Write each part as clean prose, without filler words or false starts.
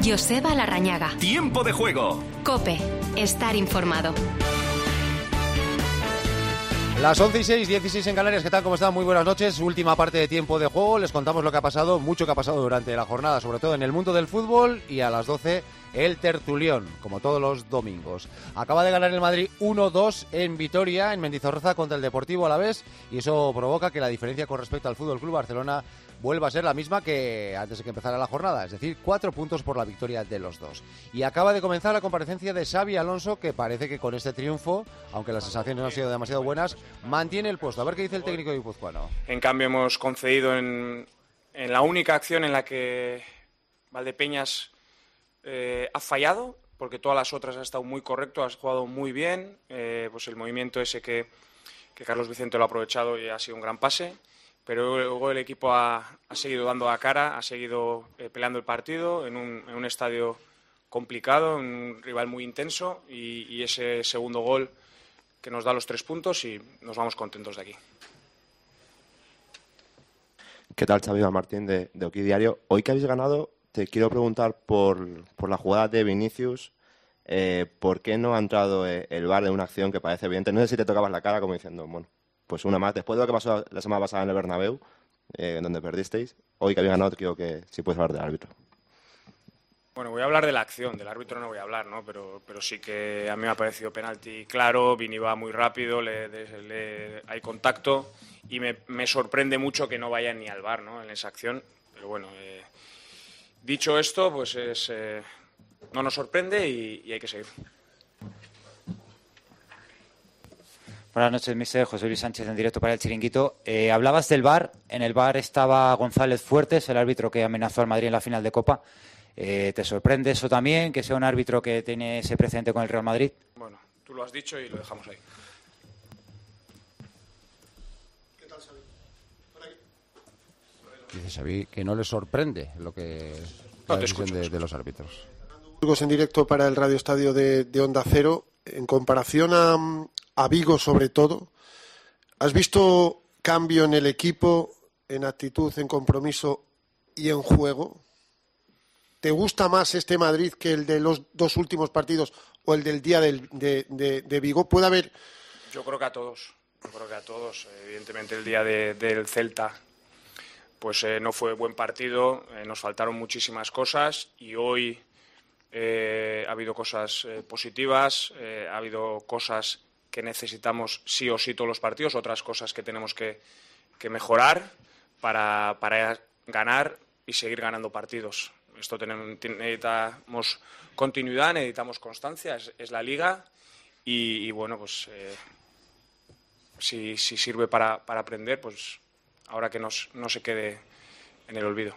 Joseba Larrañaga. Tiempo de juego. COPE. Estar informado. Las 11:06, 16 en Canarias. ¿Qué tal? ¿Cómo están? Muy buenas noches. Última parte de Tiempo de Juego. Les contamos lo que ha pasado, mucho que ha pasado durante la jornada, sobre todo en el mundo del fútbol. Y a las 12, el tertulión, como todos los domingos. Acaba de ganar el Madrid 1-2 en Vitoria, en Mendizorroza, contra el Deportivo Alavés. Y eso provoca que la diferencia con respecto al Fútbol Club Barcelona vuelva a ser la misma que antes de que empezara la jornada, es decir, 4 puntos por la victoria de los dos. Y acaba de comenzar la comparecencia de Xabi Alonso, que parece que con este triunfo, aunque las sensaciones no han sido demasiado buenas, mantiene el puesto. A ver qué dice el técnico guipuzcoano. En cambio, hemos concedido en la única acción en la que Valdepeñas ha fallado, porque todas las otras ha estado muy correcto, ha jugado muy bien, pues el movimiento ese que Carlos Vicente lo ha aprovechado y ha sido un gran pase. Pero luego el equipo ha seguido dando la cara, ha seguido peleando el partido en un estadio complicado, en un rival muy intenso y ese segundo gol que nos da los 3 puntos y nos vamos contentos de aquí. ¿Qué tal, Xavi Martín de Oki Diario? Hoy que habéis ganado, te quiero preguntar por la jugada de Vinicius. ¿Por qué no ha entrado el VAR en una acción que parece evidente? No sé si te tocabas la cara como diciendo, bueno, pues una más. Después de lo que pasó la semana pasada en el Bernabéu, donde perdisteis, hoy que habéis ganado, creo que sí puedes hablar del árbitro. Bueno, voy a hablar de la acción, del árbitro no voy a hablar, ¿no? Pero sí que a mí me ha parecido penalti claro, Vini va muy rápido, hay contacto y me sorprende mucho que no vaya ni al VAR, ¿no? En esa acción. Pero bueno, dicho esto, pues no nos sorprende y hay que seguir. Buenas noches, mister. José Luis Sánchez en directo para El Chiringuito. Hablabas del VAR. En el VAR estaba González Fuertes, el árbitro que amenazó al Madrid en la final de Copa. ¿Te sorprende eso también, que sea un árbitro que tiene ese precedente con el Real Madrid? Bueno, tú lo has dicho y lo dejamos ahí. ¿Qué tal, Xavi? Por ahí. Dice Xavi que no le sorprende lo que No la te decisión escucho. de los árbitros. Burgos en directo para el Radio Estadio de Onda Cero. En comparación a Vigo, sobre todo, ¿has visto cambio en el equipo, en actitud, en compromiso y en juego? ¿Te gusta más este Madrid que el de los 2 últimos partidos o el del día de Vigo? ¿Puede haber...? Yo creo que a todos. Evidentemente el día del Celta pues no fue buen partido, nos faltaron muchísimas cosas y hoy ha habido cosas positivas, ha habido cosas que necesitamos sí o sí todos los partidos, otras cosas que tenemos que mejorar para ganar y seguir ganando partidos. Esto necesitamos continuidad, necesitamos constancia, es la Liga y bueno, pues si sirve para aprender, pues ahora que no se quede en el olvido.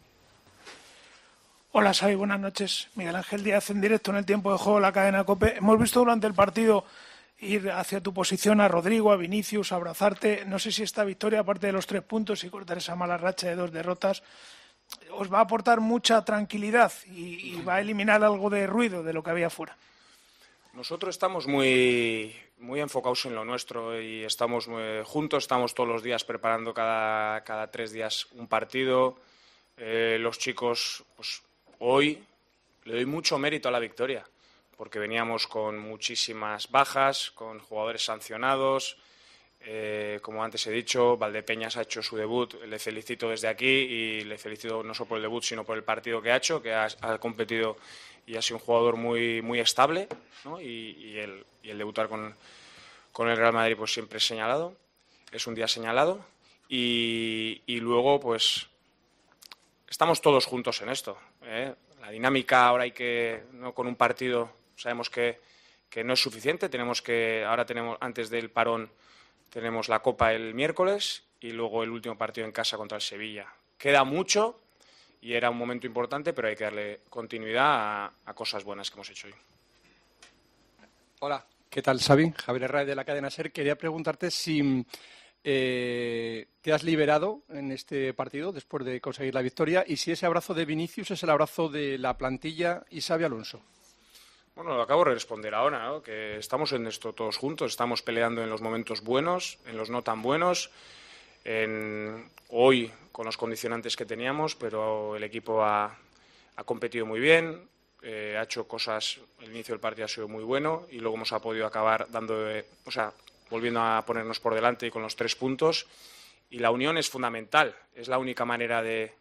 Hola, Xavi, buenas noches. Miguel Ángel Díaz en directo en el Tiempo de Juego, la cadena COPE. Hemos visto durante el partido ir hacia tu posición a Rodrigo, a Vinicius, a abrazarte. No sé si esta victoria, aparte de los 3 puntos y cortar esa mala racha de 2 derrotas, os va a aportar mucha tranquilidad y va a eliminar algo de ruido de lo que había fuera. Nosotros estamos muy enfocados en lo nuestro y estamos juntos, estamos todos los días preparando cada 3 días un partido. Los chicos, pues hoy le doy mucho mérito a la victoria, porque veníamos con muchísimas bajas, con jugadores sancionados. Como antes he dicho, Valdepeñas ha hecho su debut, le felicito desde aquí y le felicito no solo por el debut sino por el partido que ha hecho, que ha competido y ha sido un jugador muy estable, ¿no? y el debutar con el Real Madrid pues siempre es señalado, es un día señalado y luego pues estamos todos juntos en esto, La dinámica ahora no con un partido sabemos que no es suficiente, ahora tenemos antes del parón tenemos la Copa el miércoles y luego el último partido en casa contra el Sevilla. Queda mucho y era un momento importante, pero hay que darle continuidad a cosas buenas que hemos hecho hoy. Hola, ¿qué tal, Xavi? Javier Herrera de la cadena SER. Quería preguntarte si te has liberado en este partido después de conseguir la victoria y si ese abrazo de Vinicius es el abrazo de la plantilla y Xabi Alonso. Bueno, lo acabo de responder ahora, ¿no? Que estamos en esto todos juntos, estamos peleando en los momentos buenos, en los no tan buenos, hoy con los condicionantes que teníamos, pero el equipo ha ha competido muy bien, ha hecho cosas, el inicio del partido ha sido muy bueno y luego hemos podido acabar volviendo a ponernos por delante y con los 3 puntos. Y la unión es fundamental, es la única manera de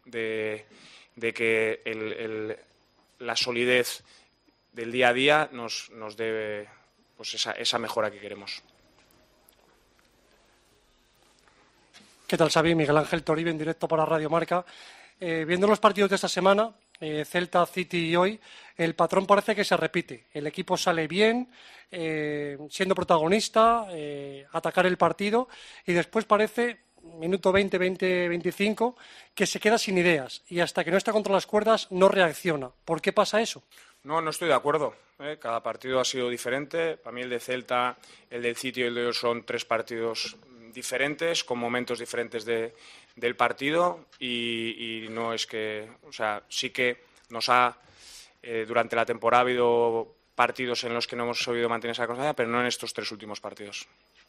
que la solidez del día a día nos dé pues esa mejora que queremos. ¿Qué tal, Xavi? Miguel Ángel Toribio, en directo para Radio Marca. Viendo los partidos de esta semana, Celta, City y hoy, el patrón parece que se repite. El equipo sale bien, siendo protagonista, atacar el partido, y después parece, minuto 20, 25, que se queda sin ideas y hasta que no está contra las cuerdas no reacciona. ¿Por qué pasa eso? No estoy de acuerdo. Cada partido ha sido diferente. Para mí el de Celta, el del City y el de hoy son 3 partidos diferentes, con momentos diferentes del partido y no es que, sí que nos ha, durante la temporada ha habido partidos en los que no hemos sabido mantener esa constancia, pero no en estos 3 últimos partidos.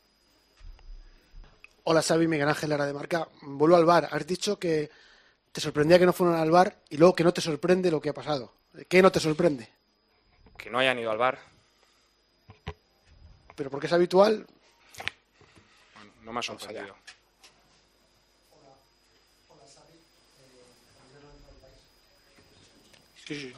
Hola, Xavi, Miguel Ángel Lara de Marca. Vuelvo al VAR. Has dicho que te sorprendía que no fueran al VAR y luego que no te sorprende lo que ha pasado. ¿Qué no te sorprende? Que no hayan ido al VAR. ¿Pero porque es habitual? No me ha sorprendido. Hola, Xavi. Sí.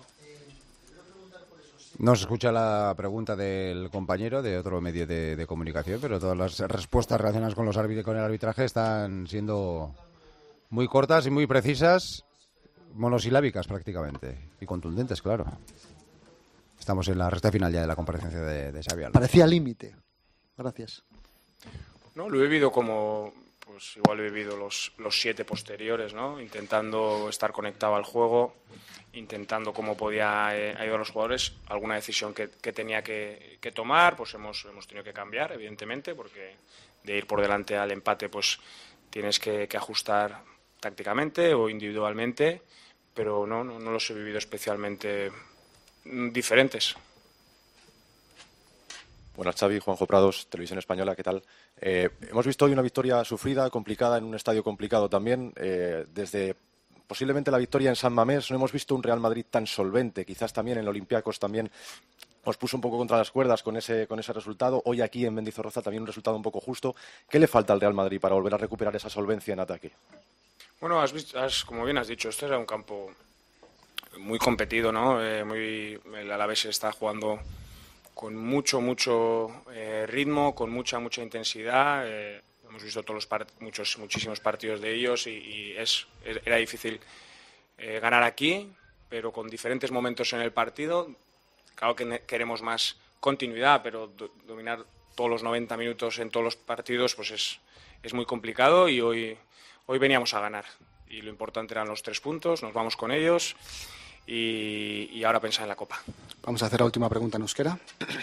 No se escucha la pregunta del compañero de otro medio de comunicación, pero todas las respuestas relacionadas con con el arbitraje están siendo muy cortas y muy precisas, monosilábicas prácticamente, y contundentes, claro. Estamos en la recta final ya de la comparecencia de Xavi Alonso. Parecía límite. Gracias. No, lo he vivido como, pues igual he vivido los 7 posteriores, ¿no? Intentando estar conectado al juego, intentando cómo podía ayudar a los jugadores. Alguna decisión que tenía que tomar, pues hemos tenido que cambiar, evidentemente, porque de ir por delante al empate, pues tienes que ajustar tácticamente o individualmente, pero no los he vivido especialmente diferentes. Buenas, Xavi, Juanjo Prados, Televisión Española, ¿qué tal? Hemos visto hoy una victoria sufrida, complicada, en un estadio complicado también. Desde posiblemente la victoria en San Mamés no hemos visto un Real Madrid tan solvente. Quizás también en el Olympiacos también os puso un poco contra las cuerdas con ese resultado. Hoy aquí en Mendizorroza también un resultado un poco justo. ¿Qué le falta al Real Madrid para volver a recuperar esa solvencia en ataque? Bueno, como bien has dicho, este era un campo muy competido, ¿no? El Alavés está jugando con mucho ritmo, con mucha intensidad. Hemos visto muchísimos partidos de ellos y era difícil ganar aquí, pero con diferentes momentos en el partido. Claro que queremos más continuidad, pero dominar todos los 90 minutos en todos los partidos pues es muy complicado y hoy veníamos a ganar. Y lo importante eran los 3 puntos, nos vamos con ellos y ahora pensar en la Copa. Vamos a hacer la última pregunta en euskera.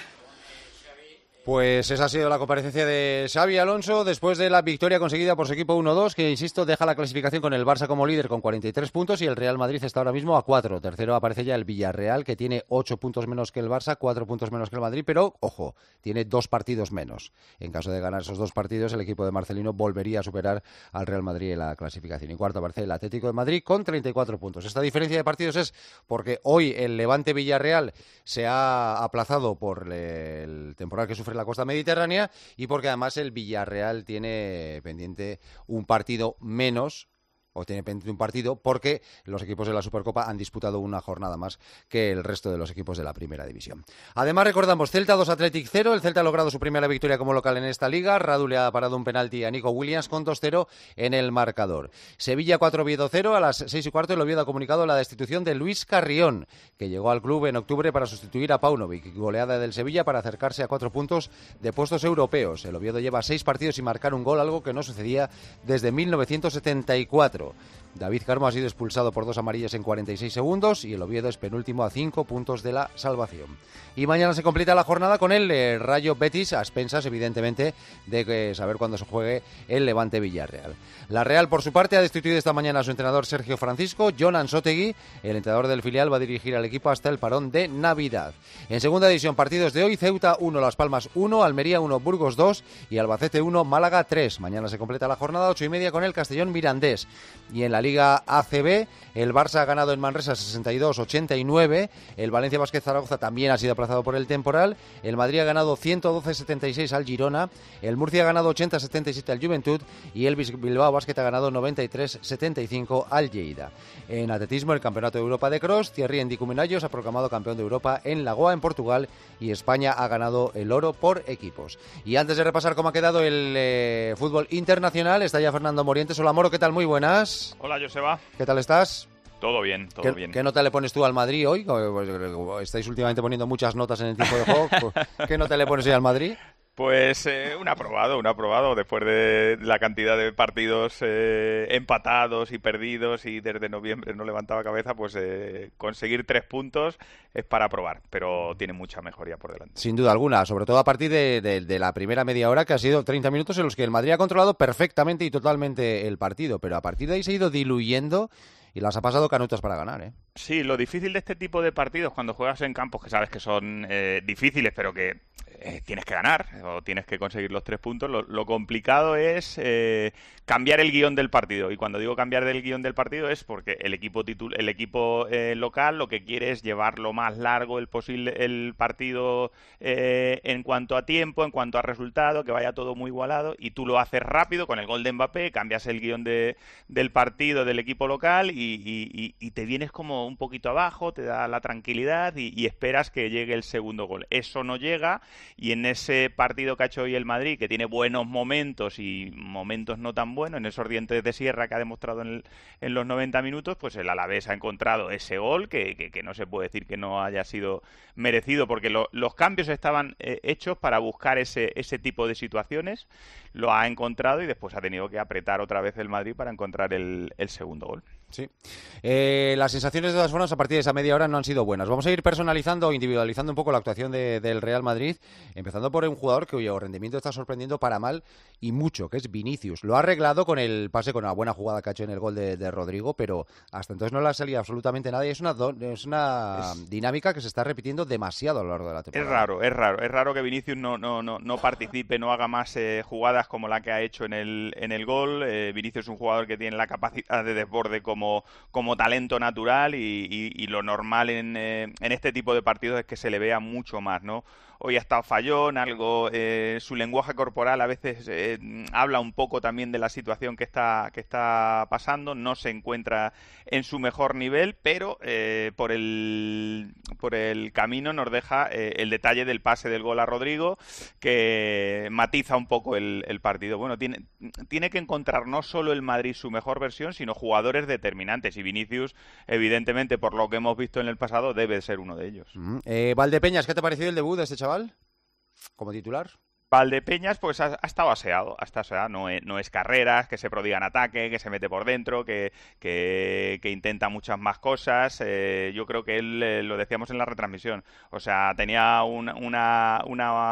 Pues esa ha sido la comparecencia de Xavi Alonso después de la victoria conseguida por su equipo 1-2, que, insisto, deja la clasificación con el Barça como líder con 43 puntos y el Real Madrid está ahora mismo a 4. Tercero aparece ya el Villarreal, que tiene 8 puntos menos que el Barça, 4 puntos menos que el Madrid, pero, ojo, tiene 2 partidos menos. En caso de ganar esos 2 partidos, el equipo de Marcelino volvería a superar al Real Madrid en la clasificación. Y cuarto aparece el Atlético de Madrid con 34 puntos. Esta diferencia de partidos es porque hoy el Levante Villarreal se ha aplazado por el temporal que sufre la costa mediterránea y porque además el Villarreal tiene pendiente un partido menos, o tiene pendiente un partido porque los equipos de la Supercopa han disputado una jornada más que el resto de los equipos de la Primera División. Además, recordamos, Celta 2, Athletic 0. El Celta ha logrado su primera victoria como local en esta liga. Radu le ha parado un penalti a Nico Williams con 2-0 en el marcador. Sevilla 4, Oviedo 0. A las 6:15 el Oviedo ha comunicado la destitución de Luis Carrión, que llegó al club en octubre para sustituir a Paunovic. Goleada del Sevilla para acercarse a 4 puntos de puestos europeos. El Oviedo lleva 6 partidos sin marcar un gol, algo que no sucedía desde 1974. David Carmo ha sido expulsado por 2 amarillas en 46 segundos y el Oviedo es penúltimo a 5 puntos de la salvación. Y mañana se completa la jornada con el Rayo Betis, a expensas, evidentemente, de saber cuándo se juegue el Levante Villarreal. La Real, por su parte, ha destituido esta mañana a su entrenador Sergio Francisco. Jon Ansotegui, el entrenador del filial, va a dirigir al equipo hasta el parón de Navidad. En segunda división, partidos de hoy: Ceuta 1, Las Palmas 1, Almería 1, Burgos 2 y Albacete 1, Málaga 3. Mañana se completa la jornada, 8:30, con el Castellón Mirandés. Y en la Liga Liga ACB. El Barça ha ganado en Manresa 62-89. El Valencia Basket Zaragoza también ha sido aplazado por el temporal. El Madrid ha ganado 112-76 al Girona. El Murcia ha ganado 80-77 al Juventud. Y el Bilbao Basket ha ganado 93-75 al Lleida. En atletismo, el Campeonato de Europa de Cross, Thierry Ndicumenayos ha proclamado campeón de Europa en Lagoa, en Portugal, y España ha ganado el oro por equipos. Y antes de repasar cómo ha quedado el fútbol internacional, está ya Fernando Morientes. Hola, Moro, ¿qué tal? Muy buenas. Hola, Joseba. ¿Qué tal estás? Todo bien, todo bien. ¿Qué nota le pones tú al Madrid hoy? Estáis últimamente poniendo muchas notas en el tiempo de juego. ¿Qué nota le pones hoy al Madrid? Pues un aprobado, después de la cantidad de partidos empatados y perdidos y desde noviembre no levantaba cabeza, pues conseguir 3 puntos es para aprobar, pero tiene mucha mejoría por delante. Sin duda alguna, sobre todo a partir de la primera media hora, que ha sido 30 minutos en los que el Madrid ha controlado perfectamente y totalmente el partido, pero a partir de ahí se ha ido diluyendo y las ha pasado canutas para ganar, ¿eh? Sí, lo difícil de este tipo de partidos, cuando juegas en campos que sabes que son difíciles, pero que tienes que ganar o tienes que conseguir los 3 puntos, lo complicado es cambiar el guión del partido. Y cuando digo cambiar el guión del partido es porque el equipo local lo que quiere es llevar lo más largo el partido en cuanto a tiempo, en cuanto a resultado, que vaya todo muy igualado, y tú lo haces rápido con el gol de Mbappé, cambias el guión del partido del equipo local y te vienes como un poquito abajo, te da la tranquilidad y esperas que llegue el segundo gol. Eso no llega, y en ese partido que ha hecho hoy el Madrid, que tiene buenos momentos y momentos no tan buenos, en esos dientes de sierra que ha demostrado en los 90 minutos, pues el Alavés ha encontrado ese gol que no se puede decir que no haya sido merecido, porque los cambios estaban hechos para buscar ese tipo de situaciones, lo ha encontrado y después ha tenido que apretar otra vez el Madrid para encontrar el segundo gol. Sí. Las sensaciones de todas formas a partir de esa media hora no han sido buenas. Vamos a ir personalizando o individualizando un poco la actuación del Real Madrid, empezando por un jugador cuyo rendimiento está sorprendiendo para mal y mucho, que es Vinicius. Lo ha arreglado con el pase, con una buena jugada que ha hecho en el gol de Rodrigo, pero hasta entonces no le ha salido absolutamente nada y es una dinámica que se está repitiendo demasiado a lo largo de la temporada. Es raro que Vinicius no participe, no haga más jugadas como la que ha hecho en el gol. Vinicius es un jugador que tiene la capacidad de desborde como talento natural y lo normal en este tipo de partidos es que se le vea mucho más, ¿no? Hoy ha estado fallón, algo, su lenguaje corporal a veces habla un poco también de la situación que está pasando, no se encuentra en su mejor nivel, pero por el camino nos deja el detalle del pase del gol a Rodrigo, que matiza un poco el partido. Bueno, tiene que encontrar no solo el Madrid su mejor versión, sino jugadores determinantes, y Vinicius, evidentemente, por lo que hemos visto en el pasado, debe ser uno de ellos. Valdepeñas, ¿qué te ha parecido el debut de este chaval como titular? Valdepeñas pues ha estado aseado, no es carreras, que se prodiga en ataque, que se mete por dentro, que intenta muchas más cosas. Yo creo que él, lo decíamos en la retransmisión, o sea, tenía una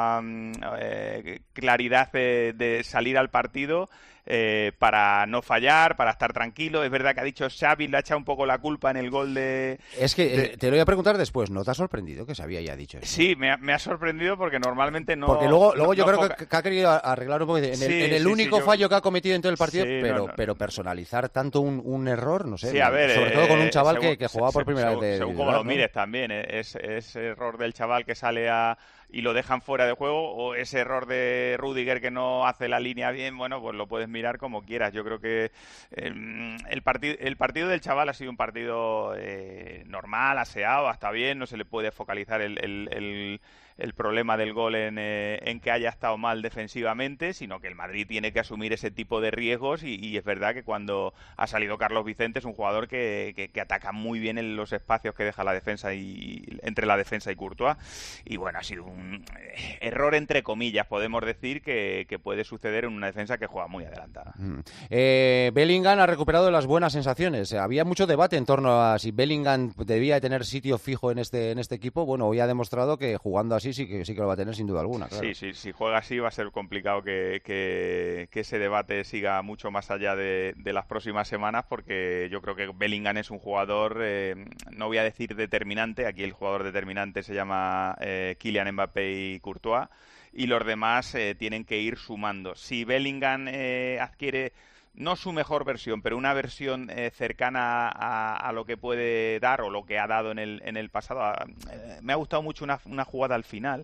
claridad de salir al partido para no fallar, para estar tranquilo. Es verdad que ha dicho Xavi, le ha echado un poco la culpa en el gol de... Es que te lo voy a preguntar después, ¿no te ha sorprendido que Xavi haya dicho eso? Sí, me ha sorprendido porque normalmente no... Porque luego yo creo que ha querido arreglar un poco en el único fallo que ha cometido en todo el partido, pero personalizar tanto un error, no sé, sobre todo con un chaval que jugaba por primera vez. Según como lo mires también, es error del chaval que sale y lo dejan fuera de juego, o ese error de Rudiger que no hace la línea bien, bueno, pues lo puedes mirar como quieras. Yo creo que el partido del chaval ha sido un partido normal, aseado, está bien, no se le puede focalizar el problema del gol en que haya estado mal defensivamente, sino que el Madrid tiene que asumir ese tipo de riesgos y es verdad que cuando ha salido Carlos Vicente es un jugador que ataca muy bien en los espacios que deja la defensa entre la defensa y Courtois, y bueno, ha sido un error entre comillas, podemos decir, que puede suceder en una defensa que juega muy adelantada. Bellingham ha recuperado las buenas sensaciones. Había mucho debate en torno a si Bellingham debía tener sitio fijo en este equipo. Bueno, hoy ha demostrado que jugando así sí que lo va a tener sin duda alguna. Claro. Sí, si juega así va a ser complicado que ese debate siga mucho más allá de las próximas semanas, porque yo creo que Bellingham es un jugador, no voy a decir determinante, aquí el jugador determinante se llama Kylian Mbappé y Courtois, y los demás tienen que ir sumando. Si Bellingham adquiere no su mejor versión, pero una versión cercana a lo que puede dar o lo que ha dado en el pasado. Me ha gustado mucho una jugada al final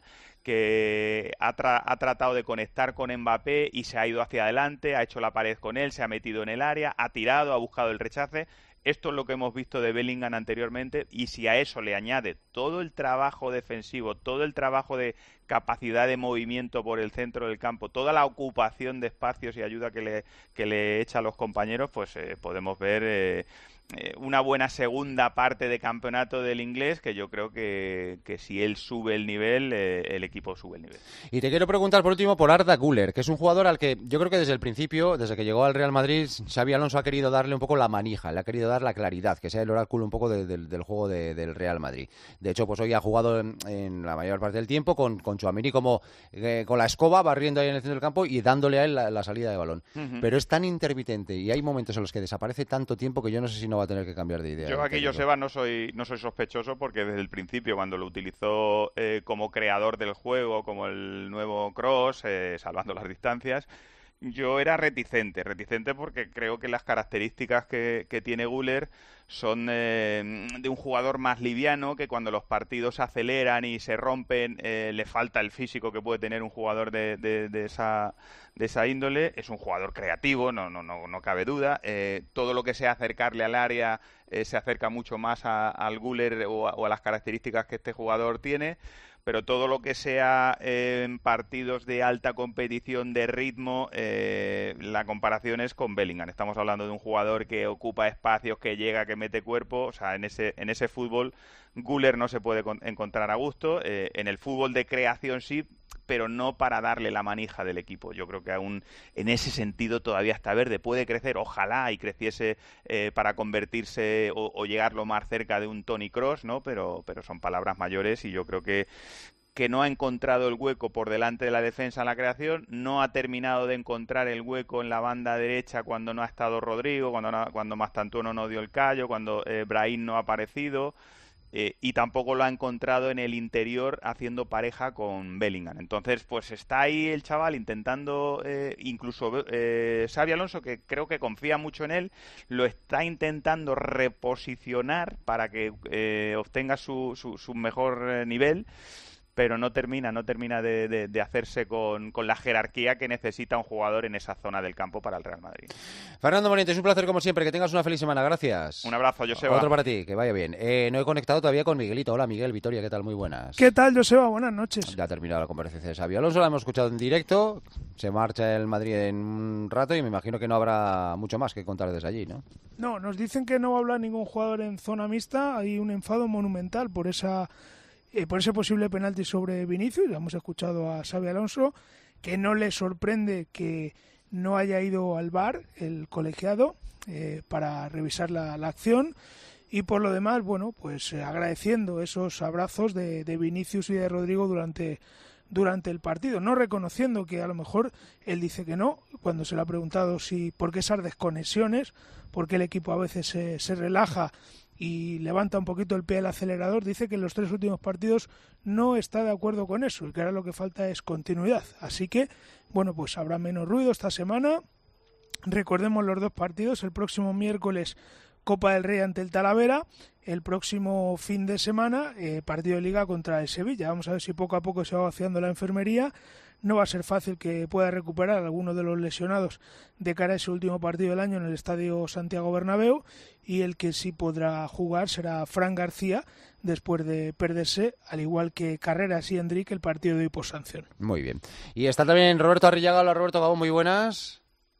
que ha tratado de conectar con Mbappé y se ha ido hacia adelante, ha hecho la pared con él, se ha metido en el área, ha tirado, ha buscado el rechace. Esto es lo que hemos visto de Bellingham anteriormente, y si a eso le añade todo el trabajo defensivo, todo el trabajo de capacidad de movimiento por el centro del campo, toda la ocupación de espacios y ayuda que le echa a los compañeros, pues podemos ver una buena segunda parte de campeonato del inglés, que yo creo que si él sube el nivel, el equipo sube el nivel. Y te quiero preguntar por último por Arda Güler, que es un jugador al que yo creo que desde el principio, desde que llegó al Real Madrid, Xabi Alonso ha querido darle un poco la manija, le ha querido dar la claridad, que sea el oráculo un poco del juego del Real Madrid. De hecho, pues hoy ha jugado en la mayor parte del tiempo con Tchouaméni como con la escoba, barriendo ahí en el centro del campo y dándole a él la salida de balón. Pero es tan intermitente y hay momentos en los que desaparece tanto tiempo que yo no sé si no va a tener que cambiar de idea. Yo aquí, Joseba, no soy sospechoso, porque desde el principio, cuando lo utilizó como creador del juego, como el nuevo Kroos, salvando las distancias, yo era reticente porque creo que las características que tiene Güler son de un jugador más liviano, que cuando los partidos se aceleran y se rompen, le falta el físico que puede tener un jugador de esa índole. Es un jugador creativo, no cabe duda. Todo lo que sea acercarle al área se acerca mucho más al Güler o a las características que este jugador tiene. Pero todo lo que sea en partidos de alta competición, de ritmo, la comparación es con Bellingham. Estamos hablando de un jugador que ocupa espacios, que llega, que mete cuerpo. O sea, en ese fútbol Güler no se puede encontrar a gusto. En el fútbol de creación sí, pero no para darle la manija del equipo. Yo creo que aún en ese sentido todavía está verde. Puede crecer, ojalá y creciese para convertirse o llegar lo más cerca de un Toni Kroos, ¿no? Pero son palabras mayores, y yo creo que no ha encontrado el hueco por delante de la defensa en la creación, no ha terminado de encontrar el hueco en la banda derecha cuando no ha estado Rodrigo, cuando Mastantuono no dio el callo, cuando Brahim no ha aparecido. Y tampoco lo ha encontrado en el interior haciendo pareja con Bellingham. Entonces, pues está ahí el chaval intentando, incluso Xabi Alonso, que creo que confía mucho en él, lo está intentando reposicionar para que obtenga su mejor nivel, pero no termina de hacerse con la jerarquía que necesita un jugador en esa zona del campo para el Real Madrid. Fernando Morientes, un placer como siempre, que tengas una feliz semana, gracias. Un abrazo, Joseba. Otro para ti, que vaya bien. No he conectado todavía con Miguelito. Hola, Miguel, Vitoria, ¿qué tal? Muy buenas. ¿Qué tal, Joseba? Buenas noches. Ya ha terminado la comparecencia de Xabi Alonso, la hemos escuchado en directo, se marcha el Madrid en un rato y me imagino que no habrá mucho más que contar desde allí, ¿no? No, nos dicen que no va a hablar ningún jugador en zona mixta, hay un enfado monumental por ese posible penalti sobre Vinicius. Ya hemos escuchado a Xabi Alonso, que no le sorprende que no haya ido al VAR el colegiado para revisar la acción, y por lo demás, bueno, pues agradeciendo esos abrazos de Vinicius y de Rodrigo durante el partido, no reconociendo que a lo mejor él dice que no, cuando se le ha preguntado por qué esas desconexiones, por qué el equipo a veces se relaja y levanta un poquito el pie del acelerador. Dice que en los 3 últimos partidos no está de acuerdo con eso, y que ahora lo que falta es continuidad. Así que, bueno, pues habrá menos ruido esta semana. Recordemos los 2 partidos: el próximo miércoles Copa del Rey ante el Talavera, el próximo fin de semana partido de Liga contra el Sevilla. Vamos a ver si poco a poco se va vaciando la enfermería. No va a ser fácil que pueda recuperar a algunos de los lesionados de cara a ese último partido del año en el Estadio Santiago Bernabéu, y el que sí podrá jugar será Fran García, después de perderse, al igual que Carreras y Hendrik, el partido de hiposanción. Muy bien. Y está también Roberto Arrillaga. Hola, Roberto Gabón, muy buenas.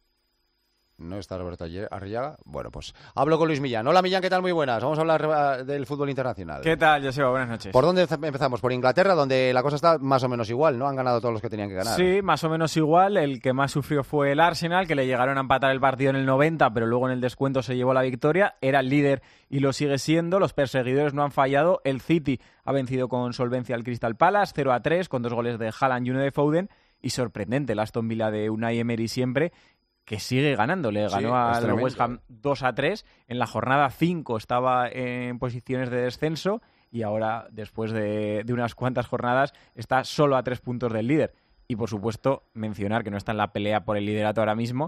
¿No está Roberto Arrillaga? Bueno, pues hablo con Luis Millán. Hola, Millán, ¿qué tal? Muy buenas. Vamos a hablar del fútbol internacional. ¿Qué tal, Joseba? Buenas noches. ¿Por dónde empezamos? Por Inglaterra, donde la cosa está más o menos igual, ¿no? Han ganado todos los que tenían que ganar. Sí, más o menos igual. El que más sufrió fue el Arsenal, que le llegaron a empatar el partido en el 90, pero luego en el descuento se llevó la victoria. Era el líder y lo sigue siendo. Los perseguidores no han fallado. El City ha vencido con solvencia al Crystal Palace, 0-3, con 2 goles de Haaland y uno de Foden. Y sorprendente, el Aston Villa de Unai Emery siempre, que sigue ganando. Le ganó al West Ham 2-3. En la jornada 5 estaba en posiciones de descenso, y ahora, después de unas cuantas jornadas, está solo a 3 puntos del líder. Y, por supuesto, mencionar que no está en la pelea por el liderato ahora mismo,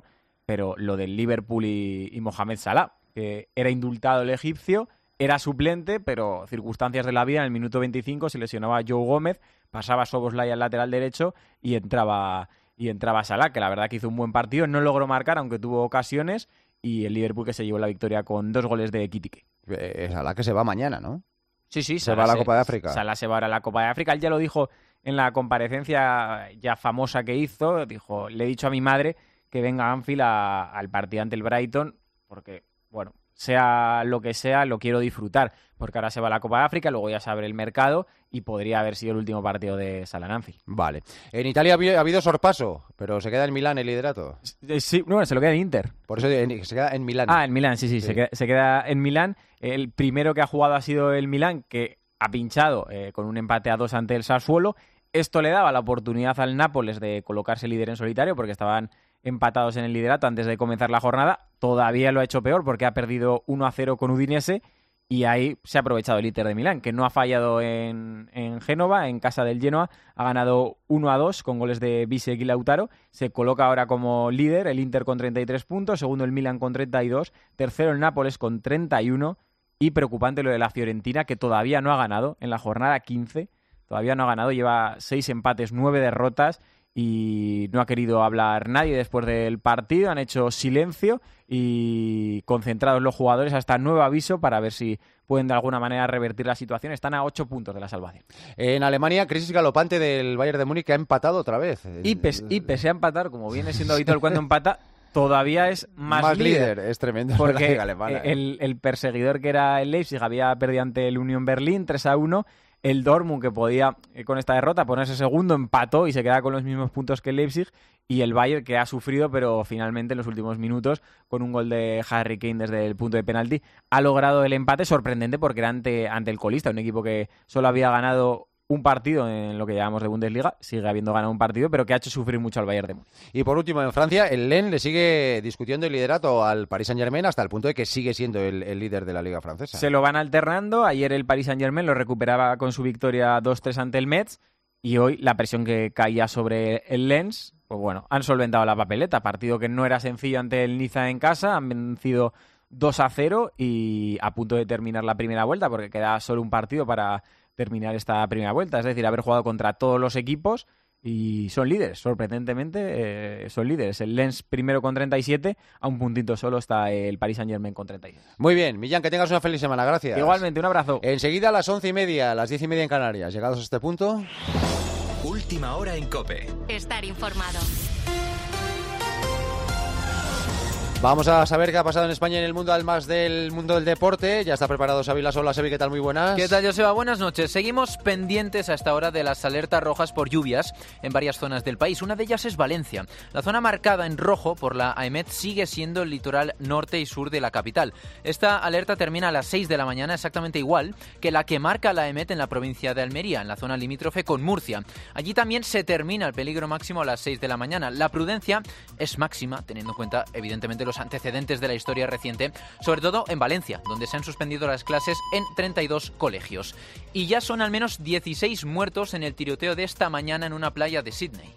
pero lo del Liverpool y Mohamed Salah, que era indultado el egipcio, era suplente, pero circunstancias de la vida, en el minuto 25 se lesionaba Joe Gómez, pasaba Szoboszlai al lateral derecho y entraba Salah, que la verdad que hizo un buen partido, no logró marcar, aunque tuvo ocasiones, y el Liverpool que se llevó la victoria con 2 goles de Ekitike. Salah que se va mañana, ¿no? Sí, se va a la Copa de África. Salah se va ahora a la Copa de África. Él ya lo dijo en la comparecencia ya famosa que hizo. Dijo, le he dicho a mi madre que venga a Anfield al partido ante el Brighton, porque, bueno, sea lo que sea, lo quiero disfrutar, porque ahora se va a la Copa de África, luego ya se abre el mercado y podría haber sido el último partido de Salah en Anfield. Vale. En Italia ha habido sorpaso, pero se queda en Milán el liderato. Sí, bueno, se lo queda en Inter. Por eso se queda en Milán. En Milán, sí. Se queda en Milán. El primero que ha jugado ha sido el Milán, que ha pinchado con un empate a 2 ante el Sassuolo. Esto le daba la oportunidad al Nápoles de colocarse líder en solitario, porque estaban empatados en el liderato antes de comenzar la jornada. Todavía lo ha hecho peor porque ha perdido 1-0 con Udinese y ahí se ha aprovechado el Inter de Milán, que no ha fallado en Génova, en casa del Genoa. Ha ganado 1-2 con goles de Bisek y Lautaro. Se coloca ahora como líder el Inter con 33 puntos, segundo el Milán con 32, tercero el Nápoles con 31 y preocupante lo de la Fiorentina, que todavía no ha ganado en la jornada 15. Todavía no ha ganado, lleva 6 empates, 9 derrotas y no ha querido hablar nadie después del partido. Han hecho silencio y concentrados los jugadores hasta nuevo aviso para ver si pueden de alguna manera revertir la situación. Están a 8 puntos de la salvación. En Alemania, crisis galopante del Bayern de Múnich, que ha empatado otra vez. Y pese a empatar, como viene siendo habitual cuando empata, todavía es más líder. Es tremendo. Porque la liga alemana, el perseguidor, que era el Leipzig, había perdido ante el Union Berlin 3-1. El Dortmund, que podía con esta derrota ponerse segundo, empató y se queda con los mismos puntos que el Leipzig. Y el Bayern, que ha sufrido, pero finalmente en los últimos minutos, con un gol de Harry Kane desde el punto de penalti, ha logrado el empate sorprendente porque era ante el colista, un equipo que solo había ganado un partido en lo que llamamos de Bundesliga, sigue habiendo ganado un partido, pero que ha hecho sufrir mucho al Bayern de Múnich. Y por último, en Francia, el Lens le sigue discutiendo el liderato al Paris Saint-Germain hasta el punto de que sigue siendo el líder de la Liga Francesa. Se lo van alternando. Ayer el Paris Saint-Germain lo recuperaba con su victoria 2-3 ante el Metz y hoy la presión que caía sobre el Lens, pues bueno, han solventado la papeleta. Partido que no era sencillo ante el Niza en casa, han vencido 2-0 y a punto de terminar la primera vuelta porque queda solo un partido para terminar esta primera vuelta, es decir, haber jugado contra todos los equipos y son líderes, sorprendentemente son líderes. El Lens primero con 37, a un puntito solo está el Paris Saint-Germain con 37. Muy bien, Millán, que tengas una feliz semana, gracias. Igualmente, un abrazo. Enseguida a las 11:30, a las 10:30 en Canarias, llegados a este punto. Última hora en COPE. Estar informado. Vamos a saber qué ha pasado en España y en el mundo, además del mundo del deporte. Ya está preparado Xavi Lasola. Xavi, ¿qué tal? Muy buenas. ¿Qué tal, Joseba? Buenas noches. Seguimos pendientes a esta hora de las alertas rojas por lluvias en varias zonas del país. Una de ellas es Valencia. La zona marcada en rojo por la AEMET sigue siendo el litoral norte y sur de la capital. Esta alerta termina a las 6 de la mañana, exactamente igual que la que marca la AEMET en la provincia de Almería, en la zona limítrofe con Murcia. Allí también se termina el peligro máximo a las 6 de la mañana. La prudencia es máxima, teniendo en cuenta, evidentemente, los antecedentes de la historia reciente, sobre todo en Valencia, donde se han suspendido las clases en 32 colegios. Y ya son al menos 16 muertos en el tiroteo de esta mañana en una playa de Sydney.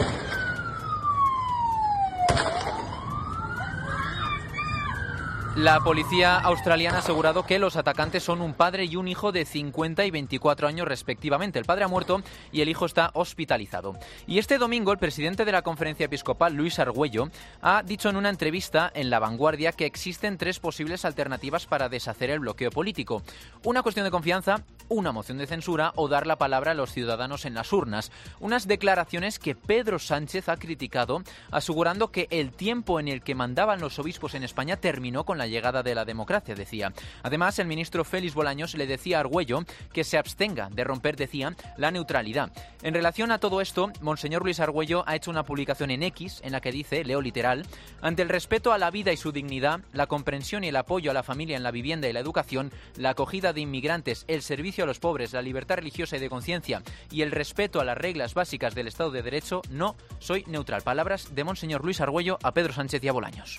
La policía australiana ha asegurado que los atacantes son un padre y un hijo de 50 y 24 años respectivamente. El padre ha muerto y el hijo está hospitalizado. Y este domingo el presidente de la Conferencia Episcopal, Luis Argüello, ha dicho en una entrevista en La Vanguardia que existen 3 posibles alternativas para deshacer el bloqueo político. Una cuestión de confianza, una moción de censura o dar la palabra a los ciudadanos en las urnas. Unas declaraciones que Pedro Sánchez ha criticado, asegurando que el tiempo en el que mandaban los obispos en España terminó con la llegada de la democracia, decía. Además, el ministro Félix Bolaños le decía a Argüello que se abstenga de romper, decía, la neutralidad. En relación a todo esto, Monseñor Luis Argüello ha hecho una publicación en X en la que dice, leo literal, ante el respeto a la vida y su dignidad, la comprensión y el apoyo a la familia en la vivienda y la educación, la acogida de inmigrantes, el servicio a los pobres, la libertad religiosa y de conciencia y el respeto a las reglas básicas del Estado de Derecho, no soy neutral. Palabras de Monseñor Luis Argüello a Pedro Sánchez y a Bolaños.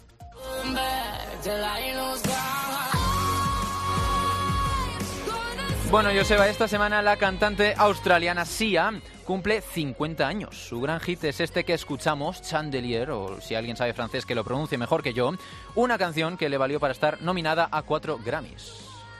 Bueno, Joseba, esta semana la cantante australiana Sia cumple 50 años. Su gran hit es este que escuchamos, Chandelier, o si alguien sabe francés que lo pronuncie mejor que yo, una canción que le valió para estar nominada a 4 Grammys.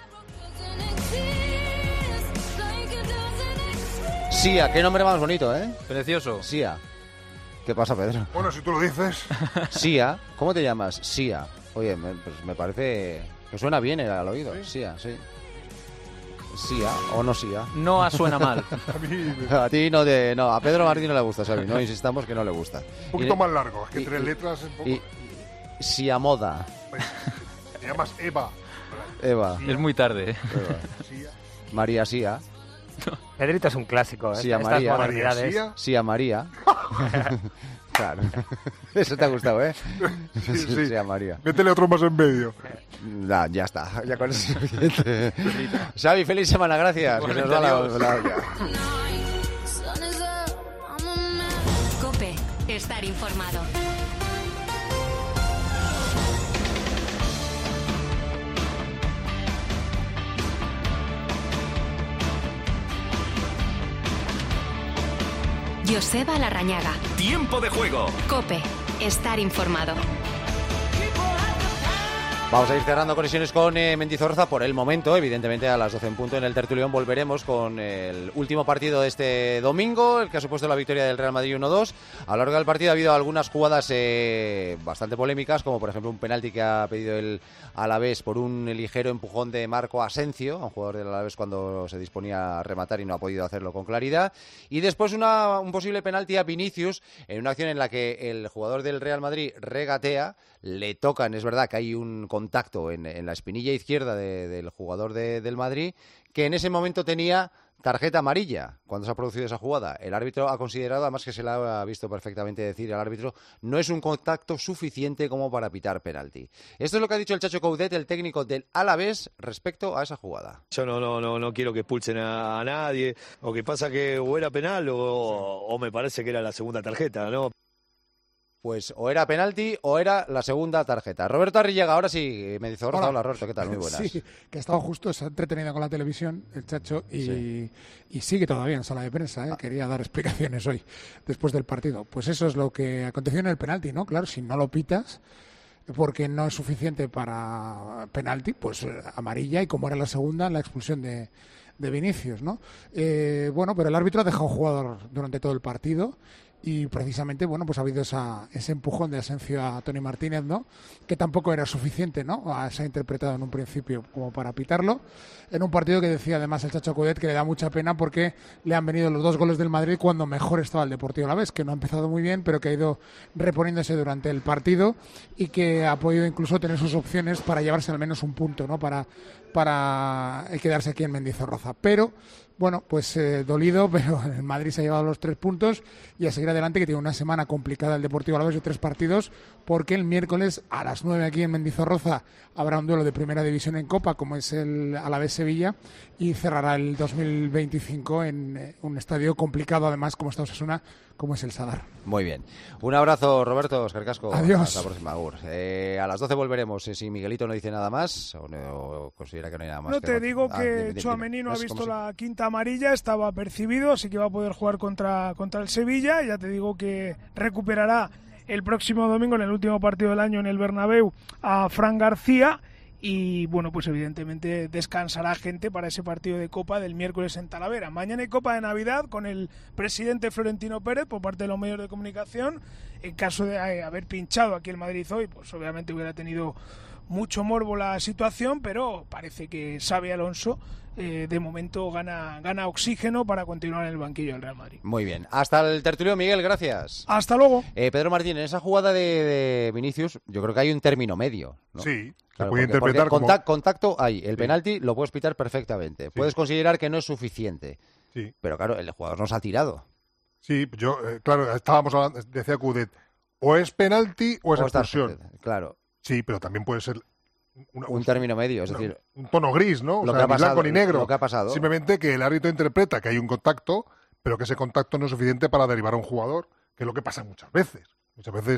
Sia, qué nombre más bonito, ¿eh? Precioso. Sia. ¿Qué pasa, Pedro? Bueno, si tú lo dices. Sia, ¿cómo te llamas? Sia. Oye, pues me parece que suena bien al oído. ¿Sí? Sia, sí. Sia o no Sia. No suena mal. A ti no, a Pedro Martín no le gusta, Xavi. No insistamos que no le gusta. Un poquito más largo, es que 3 letras es un poco... Sia Moda. Te llamas Eva. Eva. Es muy tarde. Sia. María Sia. Pedrito es un clásico, ¿eh? Sia María. Sia María. Claro. Eso te ha gustado, ¿eh? Sí. Sia María. Métele otro más en medio. Nah, ya está. Ya con eso es suficiente. Xavi, feliz semana, gracias. Que nos va la olla. COPE. Estar informado. Joseba Larrañaga. Tiempo de juego. COPE. Estar informado. Vamos a ir cerrando conexiones con Mendizorroza por el momento. Evidentemente a las 12 en punto en el Tertulión volveremos con el último partido de este domingo, el que ha supuesto la victoria del Real Madrid 1-2. A lo largo del partido ha habido algunas jugadas bastante polémicas, como por ejemplo un penalti que ha pedido el Alavés por un ligero empujón de Marco Asensio, un jugador del Alavés cuando se disponía a rematar y no ha podido hacerlo con claridad. Y después un posible penalti a Vinicius en una acción en la que el jugador del Real Madrid regatea, le tocan, es verdad que hay un contacto en la espinilla izquierda del jugador del Madrid, que en ese momento tenía tarjeta amarilla cuando se ha producido esa jugada. El árbitro ha considerado, además que se le ha visto perfectamente decir al árbitro, no es un contacto suficiente como para pitar penalti. Esto es lo que ha dicho el Chacho Coudet, el técnico del Alavés, respecto a esa jugada. Yo no quiero que expulsen a nadie. Lo que pasa que o era penal o me parece que era la segunda tarjeta, ¿no? Pues o era penalti o era la segunda tarjeta. Roberto Arrillaga, ahora sí, me dice, hola Roberto, ¿qué tal? Muy buenas. Sí, que ha estado justo, se ha entretenido con la televisión, el Chacho, y sigue todavía en sala de prensa, ¿eh? Quería dar explicaciones hoy, después del partido. Pues eso es lo que aconteció en el penalti, ¿no? Claro, si no lo pitas, porque no es suficiente para penalti, pues amarilla, y como era la segunda, la expulsión de Vinicius, ¿no? Bueno, pero el árbitro ha dejado jugador durante todo el partido. Y precisamente, bueno, pues ha habido ese empujón de Asensio a Toni Martínez, ¿no? Que tampoco era suficiente, ¿no? Se ha interpretado en un principio como para pitarlo. En un partido que decía además el Chacho Coudet que le da mucha pena porque le han venido los 2 goles del Madrid cuando mejor estaba el Deportivo Alavés, que no ha empezado muy bien, pero que ha ido reponiéndose durante el partido y que ha podido incluso tener sus opciones para llevarse al menos un punto, ¿no? Para quedarse aquí en Mendizorroza. Pero bueno, pues dolido, pero el Madrid se ha llevado los 3 puntos y a seguir adelante, que tiene una semana complicada el Deportivo Alavés de 3 partidos, porque el miércoles a las 9 aquí en Mendizorroza habrá un duelo de primera división en Copa, como es el Alavés-Sevilla, y cerrará el 2025 en un estadio complicado, además, como está Osasuna, como es el Sadar. Muy bien. Un abrazo, Roberto, Oscar Casco. Adiós. Hasta la próxima, Agur. A las 12 volveremos. Si Miguelito no dice nada más, o considera que no hay nada más. No, te digo que Tchouaméni no ha visto la quinta amarilla, estaba percibido, así que va a poder jugar contra el Sevilla. Ya te digo que recuperará el próximo domingo, en el último partido del año en el Bernabéu, a Fran García. Y bueno, pues evidentemente descansará gente para ese partido de Copa del miércoles en Talavera. Mañana hay Copa de Navidad con el presidente Florentino Pérez por parte de los medios de comunicación. En caso de haber pinchado aquí el Madrid hoy, pues obviamente hubiera tenido mucho morbo la situación, pero parece que Xabi Alonso de momento gana oxígeno para continuar en el banquillo del Real Madrid. Muy bien. Hasta el tertulio, Miguel, gracias. Hasta luego. Pedro Martín, en esa jugada de Vinicius, yo creo que hay un término medio, ¿no? Sí, claro, se puede interpretar como... contacto hay. El penalti lo puedes pitar perfectamente. Puedes considerar que no es suficiente. Sí. Pero claro, el jugador nos ha tirado. Sí, yo, claro, estábamos hablando, decía Coudet, o es penalti o es expulsión. Claro. Sí, pero también puede ser un término medio, es decir, un tono gris, ¿no? O sea, ni blanco ni negro. Lo que ha pasado. Simplemente que el árbitro interpreta que hay un contacto, pero que ese contacto no es suficiente para derivar a un jugador, que es lo que pasa muchas veces. Muchas veces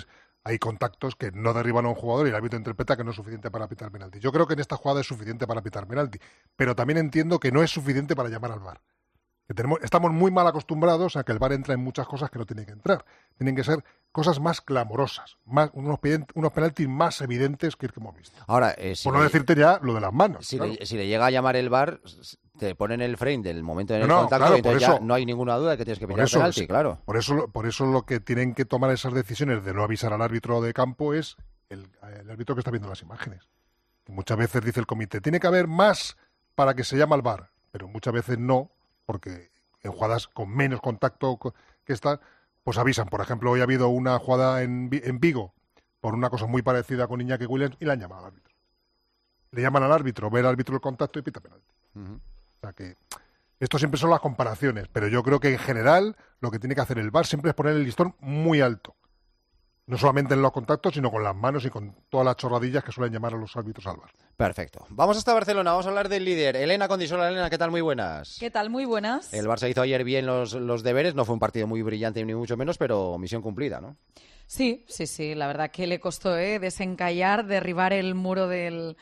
hay contactos que no derriban a un jugador y el árbitro interpreta que no es suficiente para pitar penalti. Yo creo que en esta jugada es suficiente para pitar penalti, pero también entiendo que no es suficiente para llamar al VAR. Estamos muy mal acostumbrados a que el VAR entra en muchas cosas que no tiene que entrar. Tienen que ser cosas más clamorosas, unos penaltis más evidentes que el que hemos visto. Ahora, por no decirte ya lo de las manos. Si, claro. si le llega a llamar el VAR, te ponen el frame del momento en el contacto, claro, y entonces ya no hay ninguna duda de que tienes que pitar penalti, claro. Por eso lo que tienen que tomar esas decisiones de no avisar al árbitro de campo es el árbitro que está viendo las imágenes. Muchas veces dice el comité, tiene que haber más para que se llame al VAR, pero muchas veces no, porque en jugadas con menos contacto que esta, pues avisan. Por ejemplo, hoy ha habido una jugada en Vigo por una cosa muy parecida con Iñaki Williams y la han llamado al árbitro. Le llaman al árbitro, ve al árbitro el contacto y pita penalti. O sea que esto siempre son las comparaciones, pero yo creo que en general lo que tiene que hacer el VAR siempre es poner el listón muy alto. No solamente en los contactos, sino con las manos y con todas las chorradillas que suelen llamar a los árbitros al VAR. Perfecto. Vamos hasta Barcelona, vamos a hablar del líder. Elena Condisola. Elena, ¿qué tal? Muy buenas. ¿Qué tal? Muy buenas. El Barça hizo ayer bien los deberes, no fue un partido muy brillante ni mucho menos, pero misión cumplida, ¿no? Sí, la verdad que le costó desencallar, derribar el muro del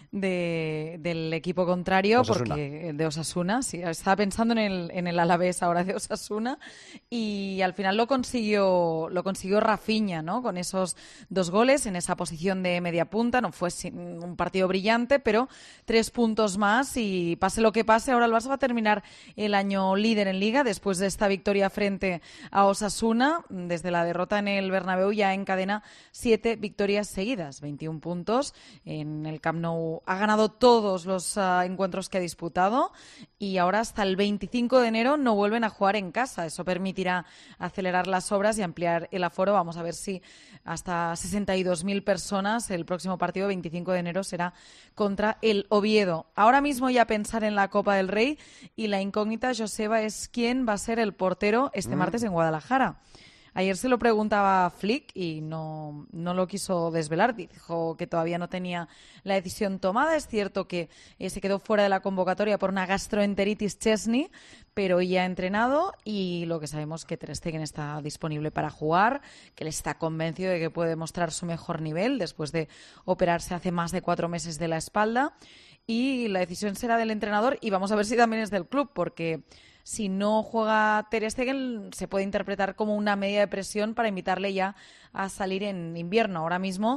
equipo contrario, Osasuna. Porque de Osasuna, sí, estaba pensando en el Alavés ahora de Osasuna, y al final lo consiguió Rafinha, ¿no? Con esos 2 goles en esa posición de media punta. No fue un partido brillante, pero 3 puntos más, y pase lo que pase, ahora el Barça va a terminar el año líder en Liga después de esta victoria frente a Osasuna. Desde la derrota en el Bernabéu ya encadena 7 victorias seguidas, 21 puntos en el Camp Nou. Ha ganado todos los encuentros que ha disputado, y ahora hasta el 25 de enero no vuelven a jugar en casa. Eso permitirá acelerar las obras y ampliar el aforo. Vamos a ver si hasta 62.000 personas. El próximo partido, 25 de enero, será contra el Oviedo. Ahora mismo ya pensar en la Copa del Rey, y la incógnita, Joseba, es quién va a ser el portero este martes en Guadalajara. Ayer se lo preguntaba Flick y no lo quiso desvelar. Dijo que todavía no tenía la decisión tomada. Es cierto que se quedó fuera de la convocatoria por una gastroenteritis Chesney, pero ya ha entrenado, y lo que sabemos es que Ter Stegen está disponible para jugar, que él está convencido de que puede mostrar su mejor nivel después de operarse hace más de 4 meses de la espalda, y la decisión será del entrenador, y vamos a ver si también es del club, porque si no juega Ter Stegen se puede interpretar como una medida de presión para invitarle ya a salir en invierno. Ahora mismo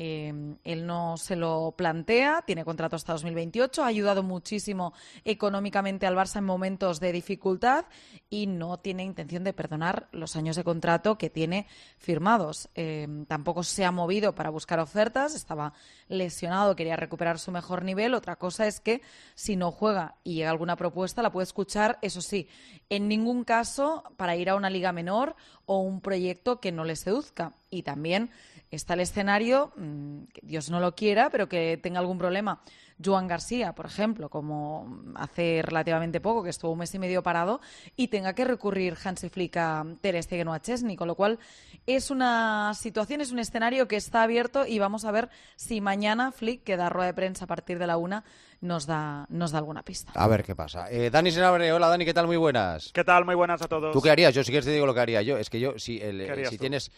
él no se lo plantea, tiene contrato hasta 2028, ha ayudado muchísimo económicamente al Barça en momentos de dificultad, y no tiene intención de perdonar los años de contrato que tiene firmados. Tampoco se ha movido para buscar ofertas, estaba lesionado, quería recuperar su mejor nivel. Otra cosa es que si no juega y llega alguna propuesta, la puede escuchar, eso sí, en ningún caso para ir a una liga menor o un proyecto que no le seduzca. Y también está el escenario, que Dios no lo quiera, pero que tenga algún problema Joan García, por ejemplo, como hace relativamente poco, que estuvo 1 mes y medio parado, y tenga que recurrir Hansi Flick a Ter Stegen o a Chesney, con lo cual es una situación, es un escenario que está abierto, y vamos a ver si mañana Flick, que da rueda de prensa a partir de la 1, nos da alguna pista. A ver qué pasa. Dani Senabre, hola Dani, ¿qué tal? Muy buenas. ¿Qué tal? Muy buenas a todos. ¿Tú qué harías? Yo sí que te digo lo que haría yo. Es que yo, si tú? tienes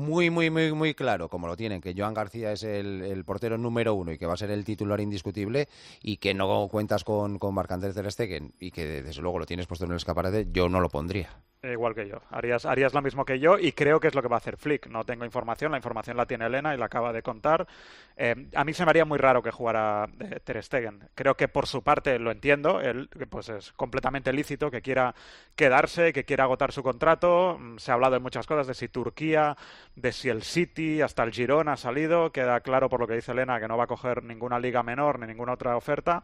muy claro, como lo tienen, que Joan García es el portero número 1 y que va a ser el titular indiscutible, y que no cuentas con Marc-André Ter Stegen, y que desde luego lo tienes puesto en el escaparate, yo no lo pondría. Igual que yo. Harías lo mismo que yo, y creo que es lo que va a hacer Flick. No tengo información, la información la tiene Elena y la acaba de contar. A mí se me haría muy raro que jugara Ter Stegen. Creo que por su parte lo entiendo, él pues es completamente lícito que quiera quedarse, que quiera agotar su contrato. Se ha hablado de muchas cosas, de si Turquía, de si el City, hasta el Girona ha salido. Queda claro por lo que dice Elena que no va a coger ninguna liga menor ni ninguna otra oferta.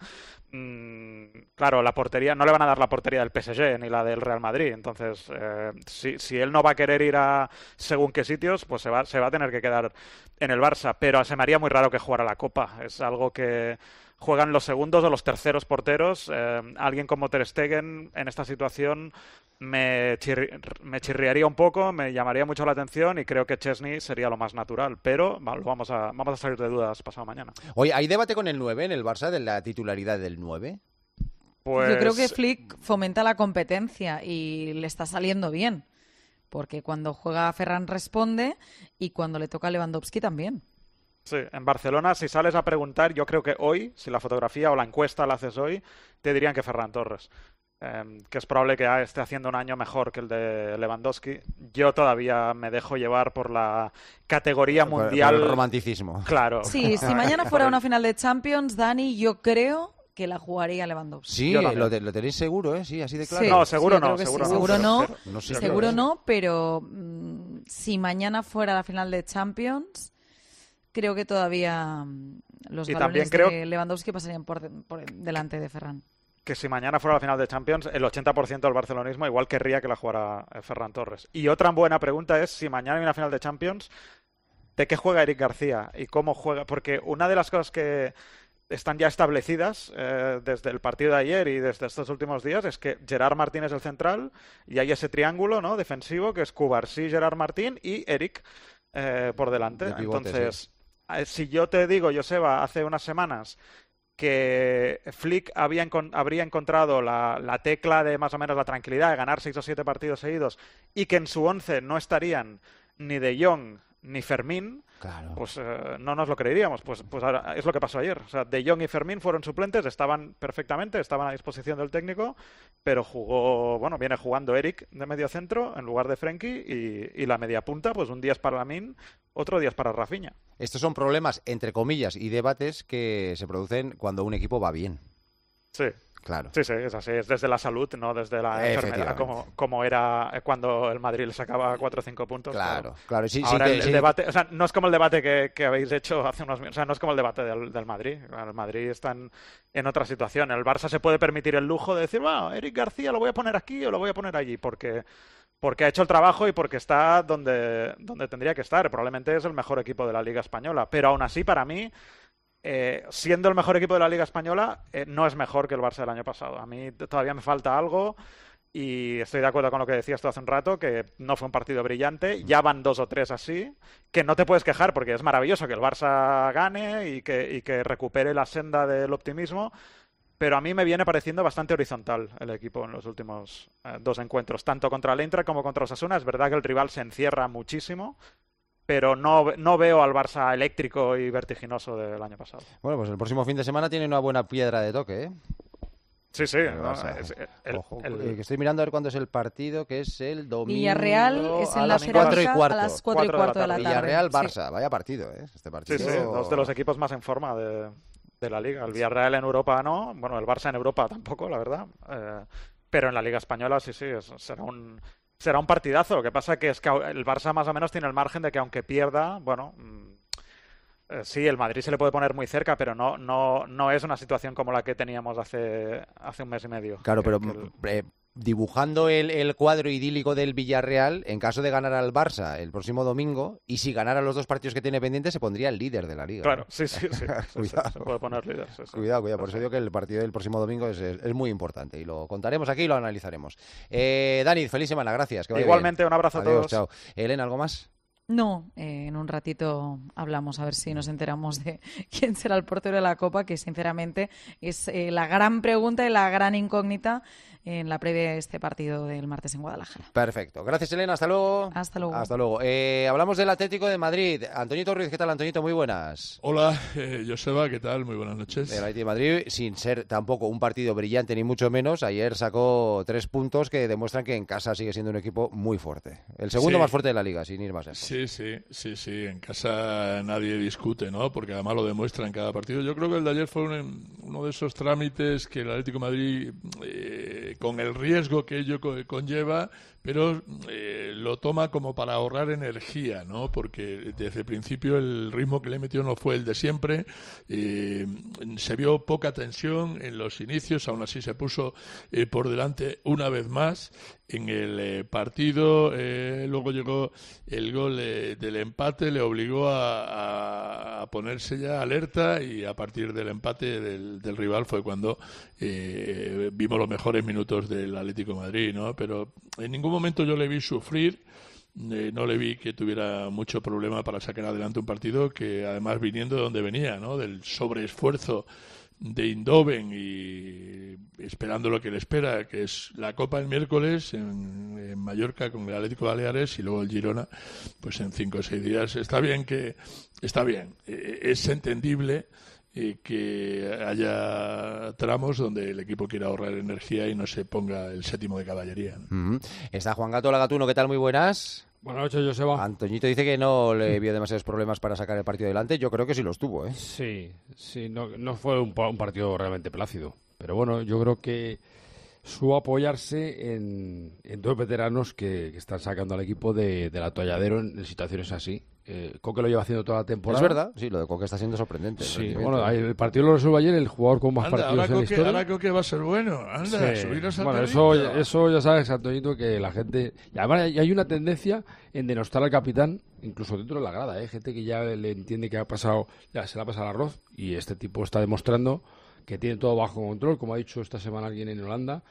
Claro, la portería, no le van a dar la portería del PSG ni la del Real Madrid, entonces si él no va a querer ir a según qué sitios, pues se va a tener que quedar en el Barça, pero se me haría muy raro que jugara la Copa. Es algo que juegan los segundos o los terceros porteros. Alguien como Ter Stegen en esta situación me chirriaría un poco, me llamaría mucho la atención, y creo que Chesney sería lo más natural, pero vamos a salir de dudas pasado mañana. Oye, ¿hay debate con el 9 en el Barça de la titularidad del 9? Pues... Yo creo que Flick fomenta la competencia y le está saliendo bien. porque cuando juega Ferran responde y cuando le toca a Lewandowski también. Sí, en Barcelona, si sales a preguntar, yo creo que hoy, si la fotografía o la encuesta la haces hoy, te dirían que Ferran Torres. Que es probable que esté haciendo un año mejor que el de Lewandowski. Yo todavía me dejo llevar por la categoría mundial. Por el romanticismo. Claro. Sí, si mañana fuera una final de Champions, Dani, yo creo que la jugaría Lewandowski. Sí, lo tenéis seguro, ¿eh? Sí, así de claro. Sí, no, seguro sí, no. Seguro no, pero si mañana fuera la final de Champions, creo que todavía los balones de Lewandowski pasarían por delante de Ferran. Que si mañana fuera la final de Champions, el 80% del barcelonismo igual querría que la jugara Ferran Torres. Y otra buena pregunta es, si mañana hay una final de Champions, ¿de qué juega Eric García? ¿Y cómo juega? Porque una de las cosas que están ya establecidas desde el partido de ayer y desde estos últimos días es que Gerard Martín es el central y hay ese triángulo, ¿no?, defensivo que es Cubarsí, Gerard Martín y Eric por delante. De pivote, entonces, si yo te digo, Joseba, hace unas semanas que Flick habría encontrado la tecla de más o menos la tranquilidad de ganar 6 o 7 partidos seguidos y que en su 11 no estarían ni De Jong ni Fermín, claro, pues no nos lo creeríamos. Pues ahora es lo que pasó ayer. O sea, De Jong y Fermín fueron suplentes, estaban perfectamente, estaban a disposición del técnico, pero viene jugando Eric de medio centro en lugar de Frenkie y la media punta, pues un día es para Lamine, otro día es para Rafinha. Estos son problemas, entre comillas, y debates que se producen cuando un equipo va bien. Sí. Claro. Sí, es así, es desde la salud, no desde la enfermedad, como era cuando el Madrid le sacaba 4 o 5 puntos. Claro. Sí, ahora el debate, o sea, no es como el debate que habéis hecho hace unos minutos, o sea, no es como el debate del Madrid. El Madrid está en otra situación. El Barça se puede permitir el lujo de decir, bueno, Eric García lo voy a poner aquí o lo voy a poner allí, porque ha hecho el trabajo y porque está donde tendría que estar. Probablemente es el mejor equipo de la Liga Española, pero aún así, para mí, siendo el mejor equipo de la Liga Española, no es mejor que el Barça del año pasado. A mí todavía me falta algo y estoy de acuerdo con lo que decías tú hace un rato, que no fue un partido brillante. Ya van 2 o 3 así, que no te puedes quejar porque es maravilloso que el Barça gane y que recupere la senda del optimismo, pero a mí me viene pareciendo bastante horizontal el equipo en los últimos 2 encuentros, tanto contra el Eintracht como contra Osasuna. Es verdad que el rival se encierra muchísimo, pero no veo al Barça eléctrico y vertiginoso del año pasado. Bueno, pues el próximo fin de semana tiene una buena piedra de toque, ¿eh? Sí. Ojo, que estoy mirando a ver cuándo es el partido, que es el domingo. Villarreal es en la Ceramica a las 4 y cuarto de la tarde. Villarreal-Barça, vaya partido, ¿eh? Este partido. Sí, 2 de los equipos más en forma de la Liga. El Villarreal en Europa no, bueno, el Barça en Europa tampoco, la verdad. Pero en la Liga Española sí, será un partidazo. Lo que pasa es que el Barça más o menos tiene el margen de que aunque pierda, sí, el Madrid se le puede poner muy cerca, pero no es una situación como la que teníamos hace un mes y medio. Claro, pero dibujando el cuadro idílico del Villarreal, en caso de ganar al Barça el próximo domingo, y si ganara los 2 partidos que tiene pendientes, se pondría el líder de la Liga. Claro, ¿no? sí. Cuidado. Se puede poner líder. Sí. Cuidado. Por eso digo que el partido del próximo domingo es muy importante y lo contaremos aquí y lo analizaremos. Dani, feliz semana, gracias. Que vaya igualmente, bien. un abrazo a Adiós, todos. Chao. Elena, ¿algo más? No, en un ratito hablamos a ver si nos enteramos de quién será el portero de la Copa, que sinceramente es la gran pregunta y la gran incógnita en la previa de este partido del martes en Guadalajara. Perfecto. Gracias, Elena. Hasta luego. Hasta luego. Hasta luego. Hablamos del Atlético de Madrid. Antonito Ruiz, ¿qué tal, Antonito? Muy buenas. Hola, Joseba, ¿qué tal? Muy buenas noches. El Atlético de Madrid, sin ser tampoco un partido brillante ni mucho menos, ayer sacó 3 puntos que demuestran que en casa sigue siendo un equipo muy fuerte. El segundo más fuerte de la Liga, sin ir más lejos. Sí. En casa nadie discute, ¿no? Porque además lo demuestra en cada partido. Yo creo que el de ayer fue uno de esos trámites que el Atlético de Madrid, con el riesgo que ello conlleva, pero lo toma como para ahorrar energía, ¿no? Porque desde el principio el ritmo que le metió no fue el de siempre. Se vio poca tensión en los inicios, aún así se puso por delante una vez más en el partido. Luego llegó el gol del empate, le obligó a ponerse ya alerta, y a partir del empate del rival fue cuando vimos los mejores minutos del Atlético de Madrid, ¿no? Pero en ningún momento yo le vi sufrir. No le vi que tuviera mucho problema para sacar adelante un partido que, además, viniendo de donde venía, ¿no? Del sobreesfuerzo de Eindhoven y esperando lo que le espera, que es la Copa el miércoles en Mallorca con el Atlético Baleares y luego el Girona, pues en 5 o 6 días. Está bien, es entendible que haya tramos donde el equipo quiera ahorrar energía y no se ponga el 7º de caballería, ¿no? Está Juan Gato Lagatuno, ¿qué tal? Muy buenas. Buenas noches, Joseba. Antoñito dice que no le vio demasiados problemas para sacar el partido adelante. Yo creo que sí los tuvo, ¿eh? Sí, no fue un partido realmente plácido. Pero bueno, yo creo que supo apoyarse en 2 veteranos que están sacando al equipo del atolladero en situaciones así. Coque lo lleva haciendo toda la temporada. Es verdad, sí, lo de Coque está siendo sorprendente. Sí, bueno, el partido lo resuelve ayer el jugador con más partidos en la historia. Ahora Coque va a ser bueno, subiros al bueno, eso ya sabes, Antoñito, que la gente... Y además hay una tendencia en denostar al capitán, incluso dentro de la grada, gente que ya le entiende que ya se le ha pasado el arroz, y este tipo está demostrando que tiene todo bajo control, como ha dicho esta semana alguien en Holanda.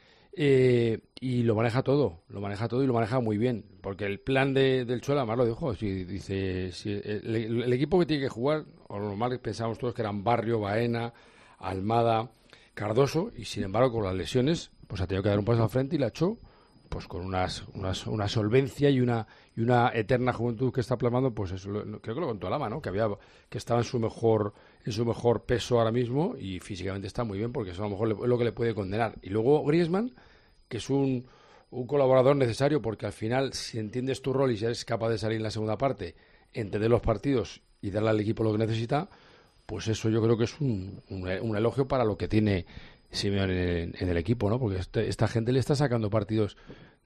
Y lo maneja todo y lo maneja muy bien, porque el plan del Cholo además lo dijo, dice el equipo que tiene que jugar, o lo normal pensábamos todos que eran Barrio, Baena, Almada, Cardoso, y sin embargo con las lesiones pues ha tenido que dar un paso al frente y la echó pues con una solvencia y una eterna juventud que está plasmando, pues eso creo que lo contó Lama, ¿no? Que estaba en su mejor peso ahora mismo y físicamente está muy bien, porque eso a lo mejor es lo que le puede condenar. Y luego Griezmann, que es un colaborador necesario, porque al final si entiendes tu rol y si eres capaz de salir en la segunda parte, entender los partidos y darle al equipo lo que necesita, pues eso yo creo que es un elogio para lo que tiene Simeone en el equipo, ¿no? Porque esta gente le está sacando partidos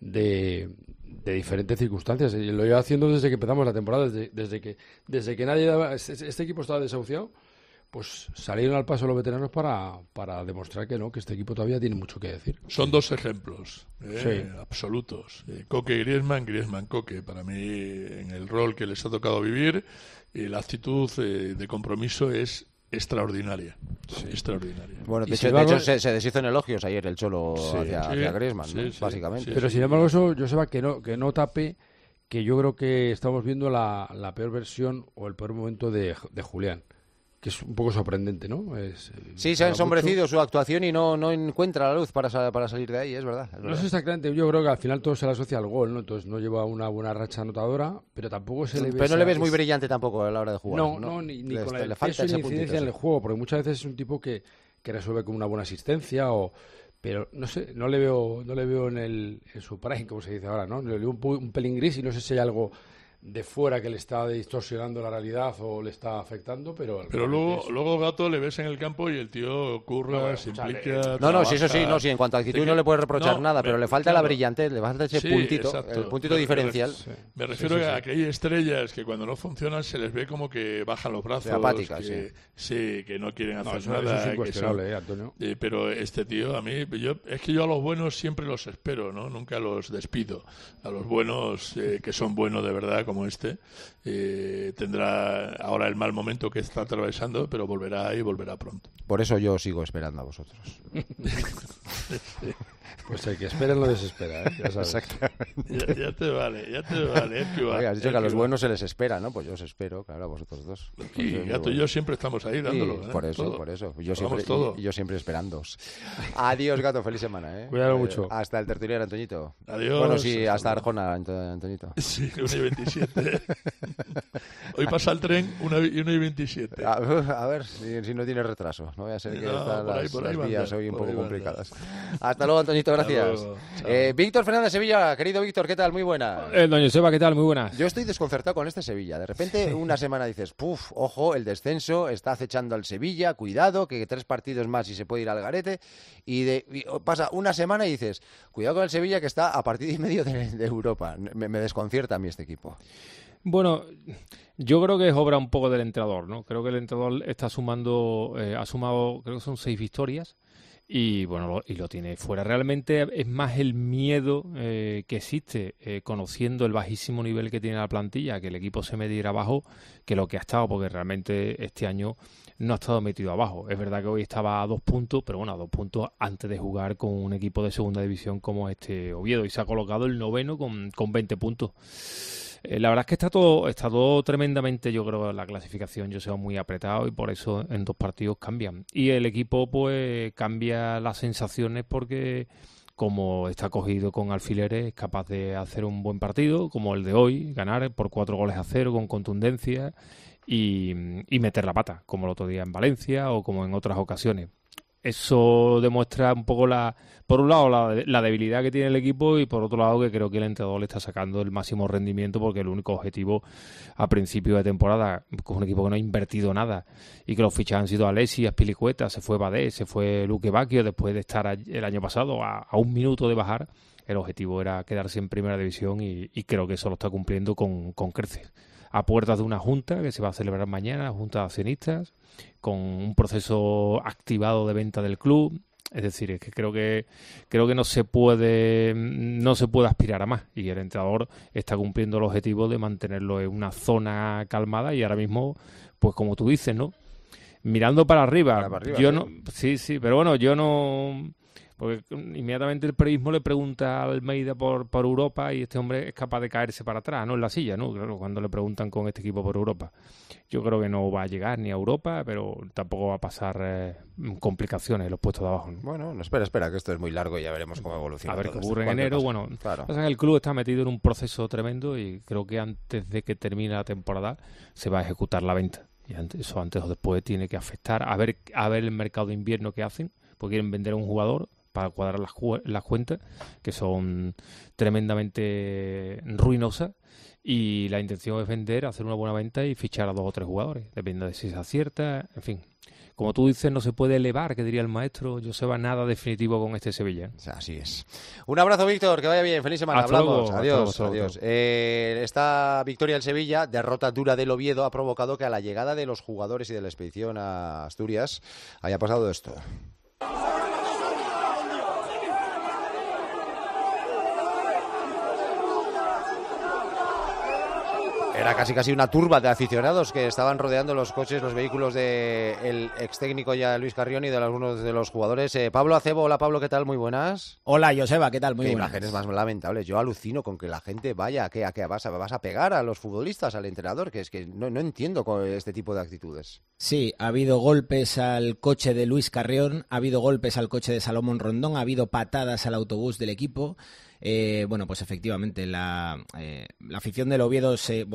de diferentes circunstancias. Y lo lleva haciendo desde que empezamos la temporada, desde que nadie daba... Este equipo estaba desahuciado, pues salieron al paso los veteranos para demostrar que este equipo todavía tiene mucho que decir. Son 2 ejemplos sí, absolutos. Coque y Griezmann, Coque, para mí en el rol que les ha tocado vivir, la actitud de compromiso es extraordinaria. Extraordinaria. Bueno, de hecho se deshizo en elogios ayer el Cholo hacia Griezmann, ¿no? Básicamente. Pero sin embargo eso, yo sepa que no tape que yo creo que estamos viendo la peor versión o el peor momento de Julián, que es un poco sorprendente, ¿no? Sí, se ha ensombrecido su actuación y no encuentra la luz para salir de ahí, es verdad. No sé exactamente, yo creo que al final todo se le asocia al gol, ¿no? Entonces no lleva una buena racha anotadora, pero tampoco se le ve... Pero no le ves muy brillante tampoco a la hora de jugar. No, ni con el peso ni incidencia en el juego, porque muchas veces es un tipo que resuelve con una buena asistencia pero no sé, no le veo en su prime, como se dice ahora, ¿no? Le veo un pelín gris y no sé si hay algo de fuera que le está distorsionando la realidad o le está afectando, pero luego Gato le ves en el campo y el tío curra, se implica, sí, eso sí, en cuanto a actitud no le puedes reprochar nada, pero le falta la brillantez, le falta ese puntito, exacto, el puntito diferencial. Me refiero a que hay estrellas que cuando no funcionan se les ve como que bajan los brazos, apáticas, que no quieren hacer nada. Eso es incuestionable, Antonio. Pero este tío, a mí, yo a los buenos siempre los espero, ¿no? Nunca los despido. A los buenos, que son buenos de verdad, como tendrá ahora el mal momento que está atravesando, pero volverá y volverá pronto. Por eso yo sigo esperando a vosotros. Pues el que espera no desespera, ¿eh? Ya sabes. Exactamente. Ya te vale. Has dicho que a los buenos se les espera, ¿no? Pues yo os espero, claro, a vosotros dos. Y Gato y yo siempre estamos ahí dándolo. Por eso. Yo siempre esperándoos. Adiós, Gato, feliz semana, ¿eh? Cuídalo mucho. Hasta el tertuliano, Antoñito. Adiós. Bueno, sí, hasta Arjona, Antoñito. Sí, 1:27. Hoy pasa el tren 1:27. A ver si no tiene retraso. No voy a ser que las vías hoy un poco complicadas. Hasta luego, Antoñito, gracias. Víctor Fernández, Sevilla. Querido Víctor, ¿qué tal? Muy buenas. Doña Joseba, ¿qué tal? Muy buenas. Yo estoy desconcertado con este Sevilla. De repente, una semana dices, ojo, el descenso está acechando al Sevilla, cuidado, que 3 partidos más y se puede ir al garete. Y pasa una semana y dices, cuidado con el Sevilla, que está a partido y medio de Europa. Me desconcierta a mí este equipo. Bueno, yo creo que es obra un poco del entrenador, ¿no? Creo que el entrenador está ha sumado, creo que son 6 victorias y bueno, y lo tiene fuera. Realmente es más el miedo que existe, conociendo el bajísimo nivel que tiene la plantilla, que el equipo se metiera abajo, que lo que ha estado, porque realmente este año no ha estado metido abajo. Es verdad que hoy estaba a 2 puntos, pero bueno, a 2 puntos antes de jugar con un equipo de segunda división como este Oviedo, y se ha colocado el 9º con 20 puntos. La verdad es que está todo tremendamente, yo creo, la clasificación, yo sé, muy apretado y por eso en 2 partidos cambian. Y el equipo pues cambia las sensaciones porque como está cogido con alfileres, es capaz de hacer un buen partido, como el de hoy, ganar por 4-0 con contundencia y meter la pata, como el otro día en Valencia o como en otras ocasiones. Eso demuestra un poco, por un lado, la debilidad que tiene el equipo y por otro lado que creo que el entrenador le está sacando el máximo rendimiento porque el único objetivo a principio de temporada, con un equipo que no ha invertido nada y que los fichajes han sido Alessi, Azpilicueta, se fue Badé, se fue Luque Bacchio después de estar el año pasado a 1 minuto de bajar. El objetivo era quedarse en primera división y creo que eso lo está cumpliendo con creces. A puertas de una junta que se va a celebrar mañana, junta de accionistas, con un proceso activado de venta del club. Es decir, es que creo que no se puede aspirar a más y el entrenador está cumpliendo el objetivo de mantenerlo en una zona calmada y ahora mismo, pues como tú dices, ¿no? Mirando para arriba, yo no, sí, pero bueno, yo no. Porque inmediatamente el periodismo le pregunta a Almeida por Europa y este hombre es capaz de caerse para atrás, ¿no? En la silla, ¿no? Claro, cuando le preguntan con este equipo por Europa. Yo creo que no va a llegar ni a Europa, pero tampoco va a pasar complicaciones en los puestos de abajo, ¿no? Bueno, no, espera, que esto es muy largo y ya veremos cómo evoluciona. A ver todo qué esto. ocurre en enero. Bueno, claro. El club está metido en un proceso tremendo y creo que antes de que termine la temporada se va a ejecutar la venta. Y antes o después tiene que afectar a ver el mercado de invierno que hacen, porque quieren vender a un jugador para cuadrar las cuentas, que son tremendamente ruinosas, y la intención es vender, hacer una buena venta y fichar a 2 o 3 jugadores, depende de si se acierta, en fin. Como tú dices, no se puede elevar, que diría el maestro Joseba, nada definitivo con este Sevilla. Así es. Un abrazo, Víctor, que vaya bien, feliz semana. Hasta Hablamos. luego, Adiós. Esta victoria del Sevilla, derrota dura del Oviedo, ha provocado que a la llegada de los jugadores y de la expedición a Asturias haya pasado esto. Era casi una turba de aficionados que estaban rodeando los coches, los vehículos del ex técnico ya Luis Carrión y de algunos de los jugadores. Pablo Acebo, hola Pablo, ¿qué tal? Muy buenas. Hola Joseba, ¿qué tal? Muy buenas. Qué imágenes más lamentables. Yo alucino con que la gente vaya, ¿a qué vas a pegar a los futbolistas, al entrenador? Que es que no entiendo este tipo de actitudes. Sí, ha habido golpes al coche de Luis Carrión, ha habido golpes al coche de Salomón Rondón, ha habido patadas al autobús del equipo. Bueno, pues efectivamente la afición del Oviedo,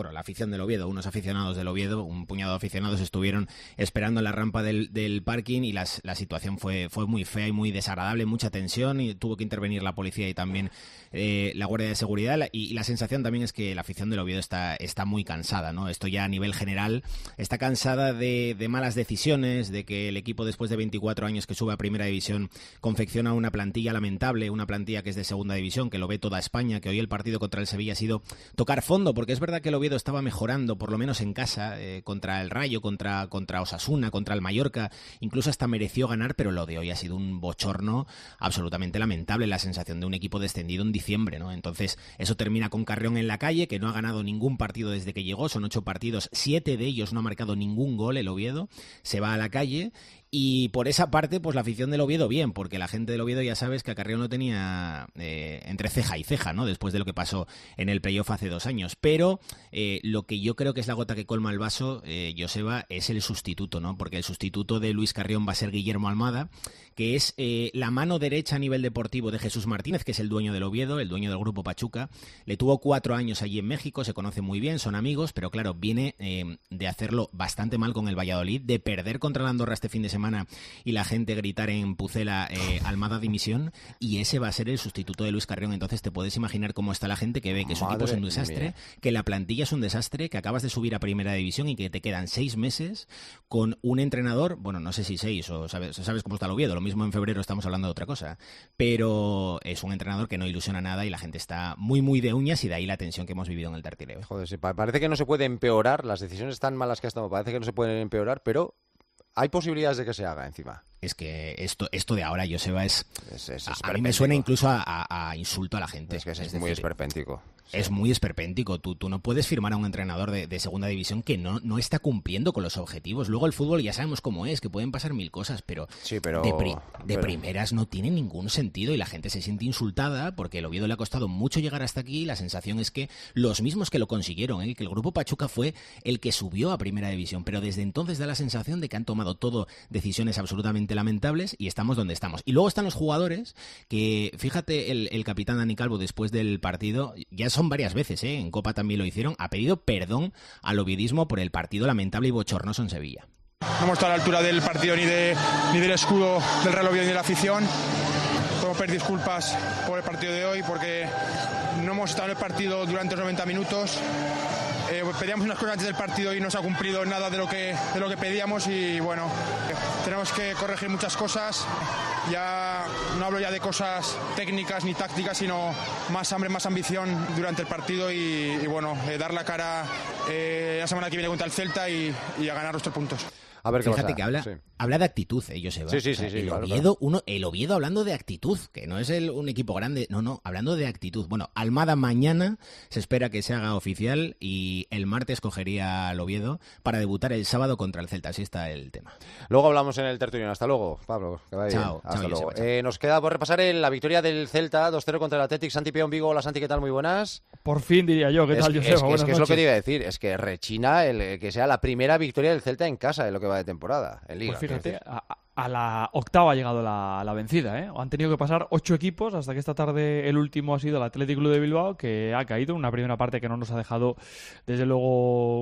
unos aficionados del Oviedo, un puñado de aficionados estuvieron esperando en la rampa del parking y la situación fue muy fea y muy desagradable, mucha tensión y tuvo que intervenir la policía y también la Guardia de Seguridad y la sensación también es que la afición del Oviedo está muy cansada, ¿no? Esto ya a nivel general está cansada de malas decisiones, de que el equipo después de 24 años que sube a Primera División confecciona una plantilla lamentable, una plantilla que es de Segunda División, que lo ve toda España, que hoy el partido contra el Sevilla ha sido tocar fondo, porque es verdad que el Oviedo estaba mejorando, por lo menos en casa, contra el Rayo, contra Osasuna, contra el Mallorca, incluso hasta mereció ganar, pero lo de hoy ha sido un bochorno absolutamente lamentable, la sensación de un equipo descendido en diciembre, ¿no? Entonces, eso termina con Carrión en la calle, que no ha ganado ningún partido desde que llegó, son 8 partidos, 7 de ellos no ha marcado ningún gol el Oviedo, se va a la calle. Y por esa parte, pues la afición del Oviedo bien, porque la gente del Oviedo ya sabes que a Carrión lo tenía entre ceja y ceja, ¿no? Después de lo que pasó en el playoff hace 2 años. Pero lo que yo creo que es la gota que colma el vaso, Joseba, es el sustituto, ¿no? Porque el sustituto de Luis Carrión va a ser Guillermo Almada, que es la mano derecha a nivel deportivo de Jesús Martínez, que es el dueño del Oviedo, el dueño del Grupo Pachuca. Le tuvo 4 años allí en México, se conocen muy bien, son amigos, pero claro, viene de hacerlo bastante mal con el Valladolid, de perder contra la Andorra este fin de semana y la gente gritar en Pucela Almada dimisión, y ese va a ser el sustituto de Luis Carrión. Entonces te puedes imaginar cómo está la gente que ve que su equipo es un desastre, que la plantilla es un desastre, que acabas de subir a Primera División y que te quedan 6 meses con un entrenador, bueno, no sé si 6 o sabes cómo está el Oviedo, lo mismo en febrero estamos hablando de otra cosa, pero es un entrenador que no ilusiona nada y la gente está muy de uñas, y de ahí la tensión que hemos vivido en el Tartireo. Joder, sí, parece que no se puede empeorar, las decisiones tan malas que ha estado, parece que no se pueden empeorar, pero hay posibilidades de que se haga encima. Es que esto de ahora, Joseba, a mí me suena incluso a insulto a la gente. Es muy esperpéntico. Sí. Es muy esperpéntico. Tú no puedes firmar a un entrenador de segunda división que no está cumpliendo con los objetivos. Luego el fútbol ya sabemos cómo es, que pueden pasar mil cosas, pero de primeras no tiene ningún sentido y la gente se siente insultada porque el Oviedo le ha costado mucho llegar hasta aquí. La sensación es que los mismos que lo consiguieron, que el Grupo Pachuca fue el que subió a primera división, pero desde entonces da la sensación de que han tomado todo decisiones absolutamente lamentables y estamos donde estamos. Y luego están los jugadores que, fíjate, el capitán Dani Calvo después del partido, ya son varias veces, en Copa también lo hicieron, ha pedido perdón al oviedismo por el partido lamentable y bochornoso en Sevilla. No hemos estado a la altura del partido ni del escudo del Real Oviedo ni de la afición. Podemos pedir disculpas por el partido de hoy porque no hemos estado en el partido durante los 90 minutos. Pedíamos unas cosas antes del partido y no se ha cumplido nada de lo que pedíamos y bueno, tenemos que corregir muchas cosas. Ya no hablo ya de cosas técnicas ni tácticas, sino más hambre, más ambición durante el partido y bueno, dar la cara la semana que viene contra el Celta y a ganar nuestros puntos. A ver qué Fíjate pasa. que habla de actitud, Joseba. Sí, El claro, Oviedo, el Oviedo hablando de actitud, que no es un equipo grande, no, hablando de actitud. Bueno, Almada mañana se espera que se haga oficial y el martes cogería al Oviedo para debutar el sábado contra el Celta. Así está el tema. Luego hablamos en el tertulión. Hasta luego, Pablo. Que vaya Chao, bien. Hasta chao, luego. Joseba, chao. Nos queda por repasar la victoria del Celta 2-0 contra el Athletic. Santi Peón Vigo. Hola, Santi, ¿qué tal? Muy buenas. Por fin, diría yo. ¿Qué tal, Joseba? Es que es lo que te iba a decir. Es que rechina que sea la primera victoria del Celta en casa en lo que va de temporada, en Liga. Pues fíjate, a la octava ha llegado la vencida, ¿eh? Han tenido que pasar 8 equipos hasta que esta tarde el último ha sido el Athletic Club de Bilbao, que ha caído. Una primera parte que no nos ha dejado, desde luego,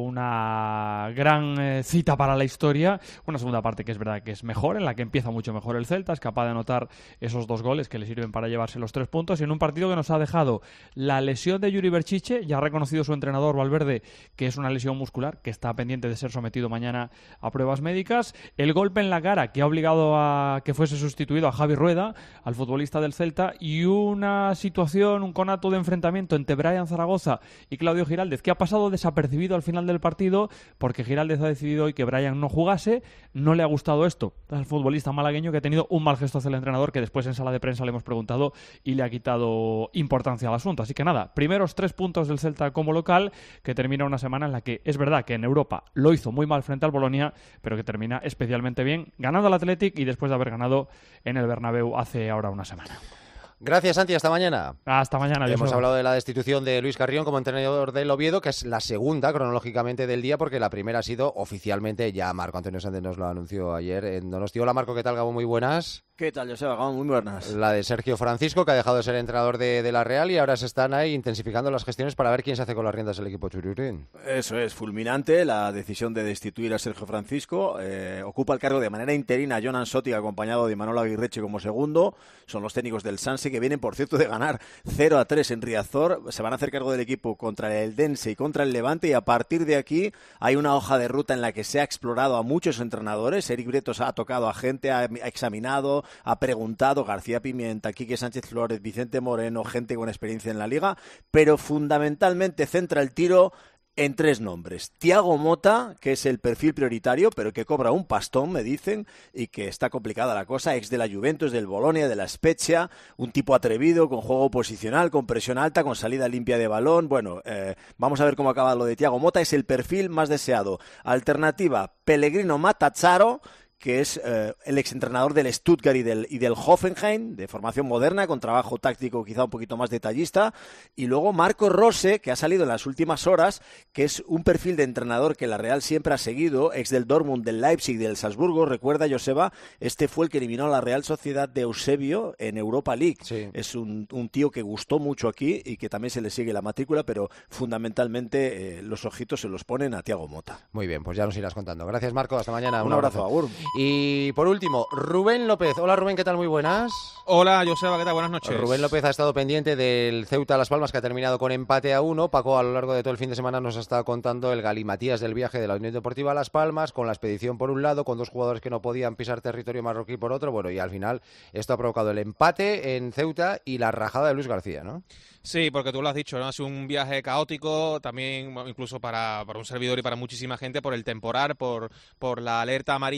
una gran cita para la historia. Una segunda parte que es verdad que es mejor, en la que empieza mucho mejor el Celta, es capaz de anotar esos 2 goles que le sirven para llevarse los 3 puntos. Y en un partido que nos ha dejado la lesión de Yuri Berchiche, ya ha reconocido su entrenador Valverde que es una lesión muscular, que está pendiente de ser sometido mañana a pruebas médicas. El golpe en la cara que ha obligado a que fuese sustituido a Javi Rueda, al futbolista del Celta, y una situación, un conato de enfrentamiento entre Brian Zaragoza y Claudio Giraldez, que ha pasado desapercibido al final del partido porque Giraldez ha decidido hoy que Brian no jugase. No le ha gustado esto al futbolista malagueño, que ha tenido un mal gesto hacia el entrenador, que después en sala de prensa le hemos preguntado y le ha quitado importancia al asunto. Así que nada, primeros 3 puntos del Celta como local, que termina una semana en la que es verdad que en Europa lo hizo muy mal frente al Bolonia, pero que termina especialmente bien, ganando al Athletic y después de haber ganado en el Bernabéu hace ahora una semana. Gracias, Santi. Hasta mañana. Hasta mañana. Hemos hablado de la destitución de Luis Carrión como entrenador del Oviedo, que es la segunda cronológicamente del día, porque la primera ha sido oficialmente, ya Marco Antonio Sánchez nos lo anunció ayer en Donosti. Hola, Marco, ¿qué tal, Gabo? Muy buenas. ¿Qué tal, Joseba? Gabo, muy buenas. La de Sergio Francisco, que ha dejado de ser entrenador de la Real y ahora se están ahí intensificando las gestiones para ver quién se hace con las riendas del equipo Chururín. Eso es, fulminante la decisión de destituir a Sergio Francisco. Ocupa el cargo de manera interina Jonan Sotti, acompañado de Imanol Aguirreche como segundo. Son los técnicos del Sanse, que vienen, por cierto, de ganar 0-3 en Riazor. Se van a hacer cargo del equipo contra el Eldense y contra el Levante, y a partir de aquí hay una hoja de ruta en la que se ha explorado a muchos entrenadores. Eric Bretos ha tocado a gente, ha examinado, ha preguntado, García Pimienta, Quique Sánchez Flores, Vicente Moreno, gente con experiencia en la Liga, pero fundamentalmente centra el tiro en 3 nombres. Thiago Motta, que es el perfil prioritario, pero que cobra un pastón, me dicen, y que está complicada la cosa, ex de la Juventus, del Bolonia, de la Spezia, un tipo atrevido, con juego posicional, con presión alta, con salida limpia de balón. Bueno, vamos a ver cómo acaba lo de Thiago Motta, es el perfil más deseado. Alternativa, Pellegrino Matazzaro, que es el exentrenador del Stuttgart y del Hoffenheim, de formación moderna, con trabajo táctico quizá un poquito más detallista. Y luego Marco Rose, que ha salido en las últimas horas, que es un perfil de entrenador que la Real siempre ha seguido, ex del Dortmund, del Leipzig, del Salzburgo. Recuerda, Joseba, este fue el que eliminó a la Real Sociedad de Eusebio en Europa League. Sí. Es un tío que gustó mucho aquí y que también se le sigue la matrícula, pero fundamentalmente los ojitos se los ponen a Thiago Motta. Muy bien, pues ya nos irás contando. Gracias, Marco. Hasta mañana. Un abrazo, Agur. Y por último, Rubén López. Hola, Rubén, ¿qué tal? Muy buenas. Hola, Joseba, ¿qué tal? Buenas noches. Rubén López ha estado pendiente del Ceuta Las Palmas, que ha terminado con empate a 1. Paco, a lo largo de todo el fin de semana, nos ha estado contando el galimatías del viaje de la Unión Deportiva Las Palmas, con la expedición por un lado, con 2 jugadores que no podían pisar territorio marroquí por otro. Bueno, y al final esto ha provocado el empate en Ceuta y la rajada de Luis García, ¿no? Sí, porque tú lo has dicho, ¿no? Ha sido un viaje caótico, también incluso para un servidor y para muchísima gente, por el temporal, por la alerta amarilla que azotaba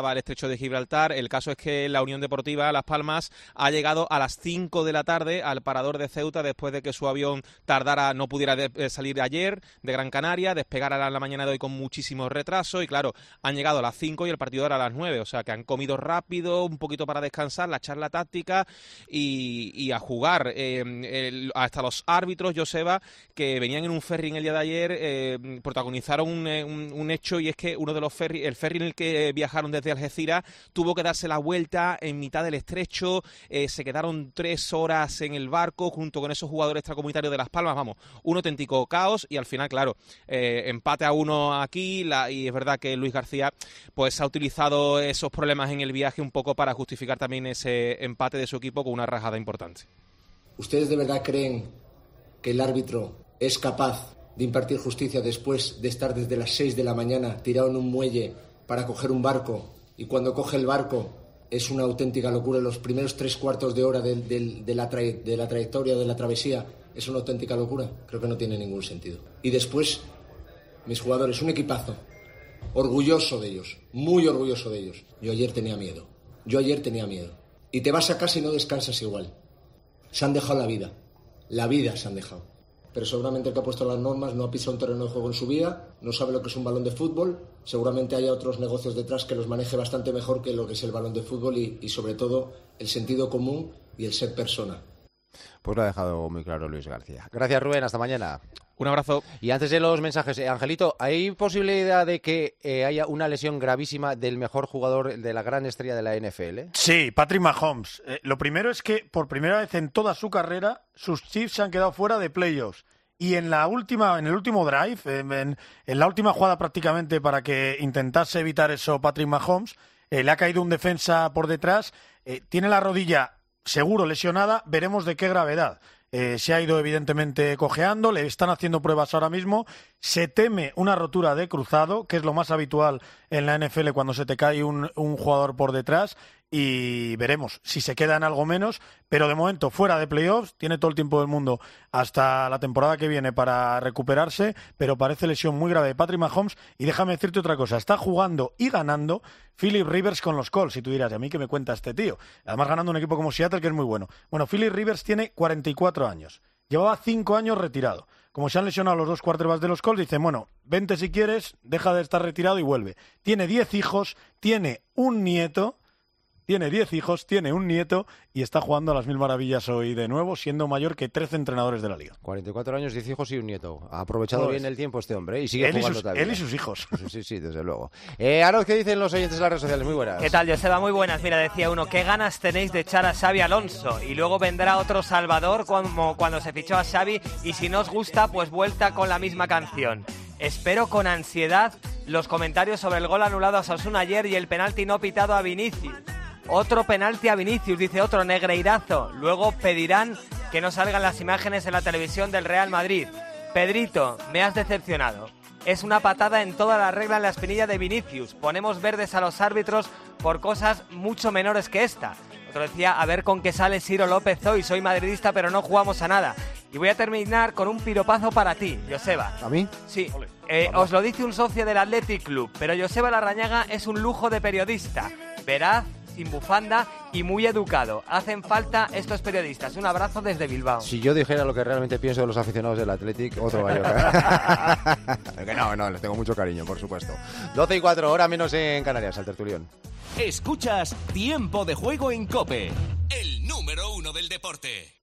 cruzaba el estrecho de Gibraltar. El caso es que la Unión Deportiva Las Palmas ha llegado a las 5 de la tarde al parador de Ceuta después de que su avión no pudiera salir ayer de Gran Canaria, despegar a la mañana de hoy con muchísimo retraso y claro, han llegado a las 5 y el partido era a las 9, o sea que han comido rápido, un poquito para descansar, la charla táctica y a jugar. Hasta los árbitros, Joseba, que venían en un ferry en el día de ayer, protagonizaron un hecho, y es que uno de los el ferry en el que viajaron desde Algeciras tuvo que darse la vuelta en mitad del estrecho, se quedaron 3 horas en el barco junto con esos jugadores extracomunitarios de Las Palmas, vamos, un auténtico caos y al final, claro, empate a 1 aquí y es verdad que Luis García pues ha utilizado esos problemas en el viaje un poco para justificar también ese empate de su equipo con una rajada importante. ¿Ustedes de verdad creen que el árbitro es capaz de impartir justicia después de estar desde las 6 de la mañana tirado en un muelle para coger un barco y cuando coge el barco es una auténtica locura? Los primeros 3/4 de hora de la trayectoria de la travesía es una auténtica locura. Creo que no tiene ningún sentido. Y después, mis jugadores, un equipazo, orgulloso de ellos, muy orgulloso de ellos. Yo ayer tenía miedo. Y te vas a casa y no descansas igual. Se han dejado la vida se han dejado. Pero seguramente el que ha puesto las normas no ha pisado un terreno de juego en su vida, no sabe lo que es un balón de fútbol, seguramente haya otros negocios detrás que los maneje bastante mejor que lo que es el balón de fútbol y sobre todo el sentido común y el ser persona. Pues lo ha dejado muy claro Luis García. Gracias, Rubén, hasta mañana. Un abrazo. Y antes de los mensajes, Angelito, ¿hay posibilidad de que haya una lesión gravísima del mejor jugador, de la gran estrella de la NFL? Sí, Patrick Mahomes. Lo primero es que por primera vez en toda su carrera sus Chiefs se han quedado fuera de playoffs. Y en el último drive, en la última jugada prácticamente para que intentase evitar eso Patrick Mahomes, le ha caído un defensa por detrás, tiene la rodilla seguro lesionada, veremos de qué gravedad. Se ha ido evidentemente cojeando, le están haciendo pruebas ahora mismo, se teme una rotura de cruzado, que es lo más habitual en la NFL cuando se te cae un jugador por detrás, y veremos si se queda en algo menos, pero de momento fuera de playoffs, tiene todo el tiempo del mundo hasta la temporada que viene para recuperarse, pero parece lesión muy grave de Patrick Mahomes. Y déjame decirte otra cosa, está jugando y ganando Philip Rivers con los Colts, y tú dirás, ¿a mí qué me cuenta este tío? Además ganando un equipo como Seattle que es muy bueno. Bueno, Philip Rivers tiene 44 años, llevaba 5 años retirado. Como se han lesionado los 2 quarterbacks de los Colts, dicen, bueno, vente si quieres, deja de estar retirado y vuelve. Tiene 10 hijos, tiene un nieto, y está jugando a las mil maravillas hoy de nuevo, siendo mayor que 13 entrenadores de la liga. 44 años, 10 hijos y un nieto. Ha aprovechado bien el tiempo este hombre y sigue jugando también. Él y sus hijos. Sí, desde luego. Aroz, ¿qué dicen los oyentes en las redes sociales? Muy buenas. ¿Qué tal, Joseba? Muy buenas. Mira, decía uno, qué ganas tenéis de echar a Xabi Alonso. Y luego vendrá otro Salvador como cuando se fichó a Xabi y si no os gusta, pues vuelta con la misma canción. Espero con ansiedad los comentarios sobre el gol anulado a Osasuna ayer y el penalti no pitado a Vinicius. Otro penalti a Vinicius, dice otro, Negreirazo. Luego pedirán que no salgan las imágenes en la televisión del Real Madrid. Pedrito, me has decepcionado. Es una patada en toda la regla en la espinilla de Vinicius. Ponemos verdes a los árbitros por cosas mucho menores que esta. Otro decía, a ver con qué sale Ciro López hoy. Soy madridista, pero no jugamos a nada. Y voy a terminar con un piropazo para ti, Joseba. ¿A mí? Sí. Os lo dice un socio del Athletic Club, pero Joseba Larrañaga es un lujo de periodista. Veraz, sin bufanda y muy educado. Hacen falta estos periodistas. Un abrazo desde Bilbao. Si yo dijera lo que realmente pienso de los aficionados del Athletic, otro gallo. Que no, les tengo mucho cariño, por supuesto. 12:04, hora menos en Canarias, al tertulión. Escuchas Tiempo de Juego en COPE, el número 1 del deporte.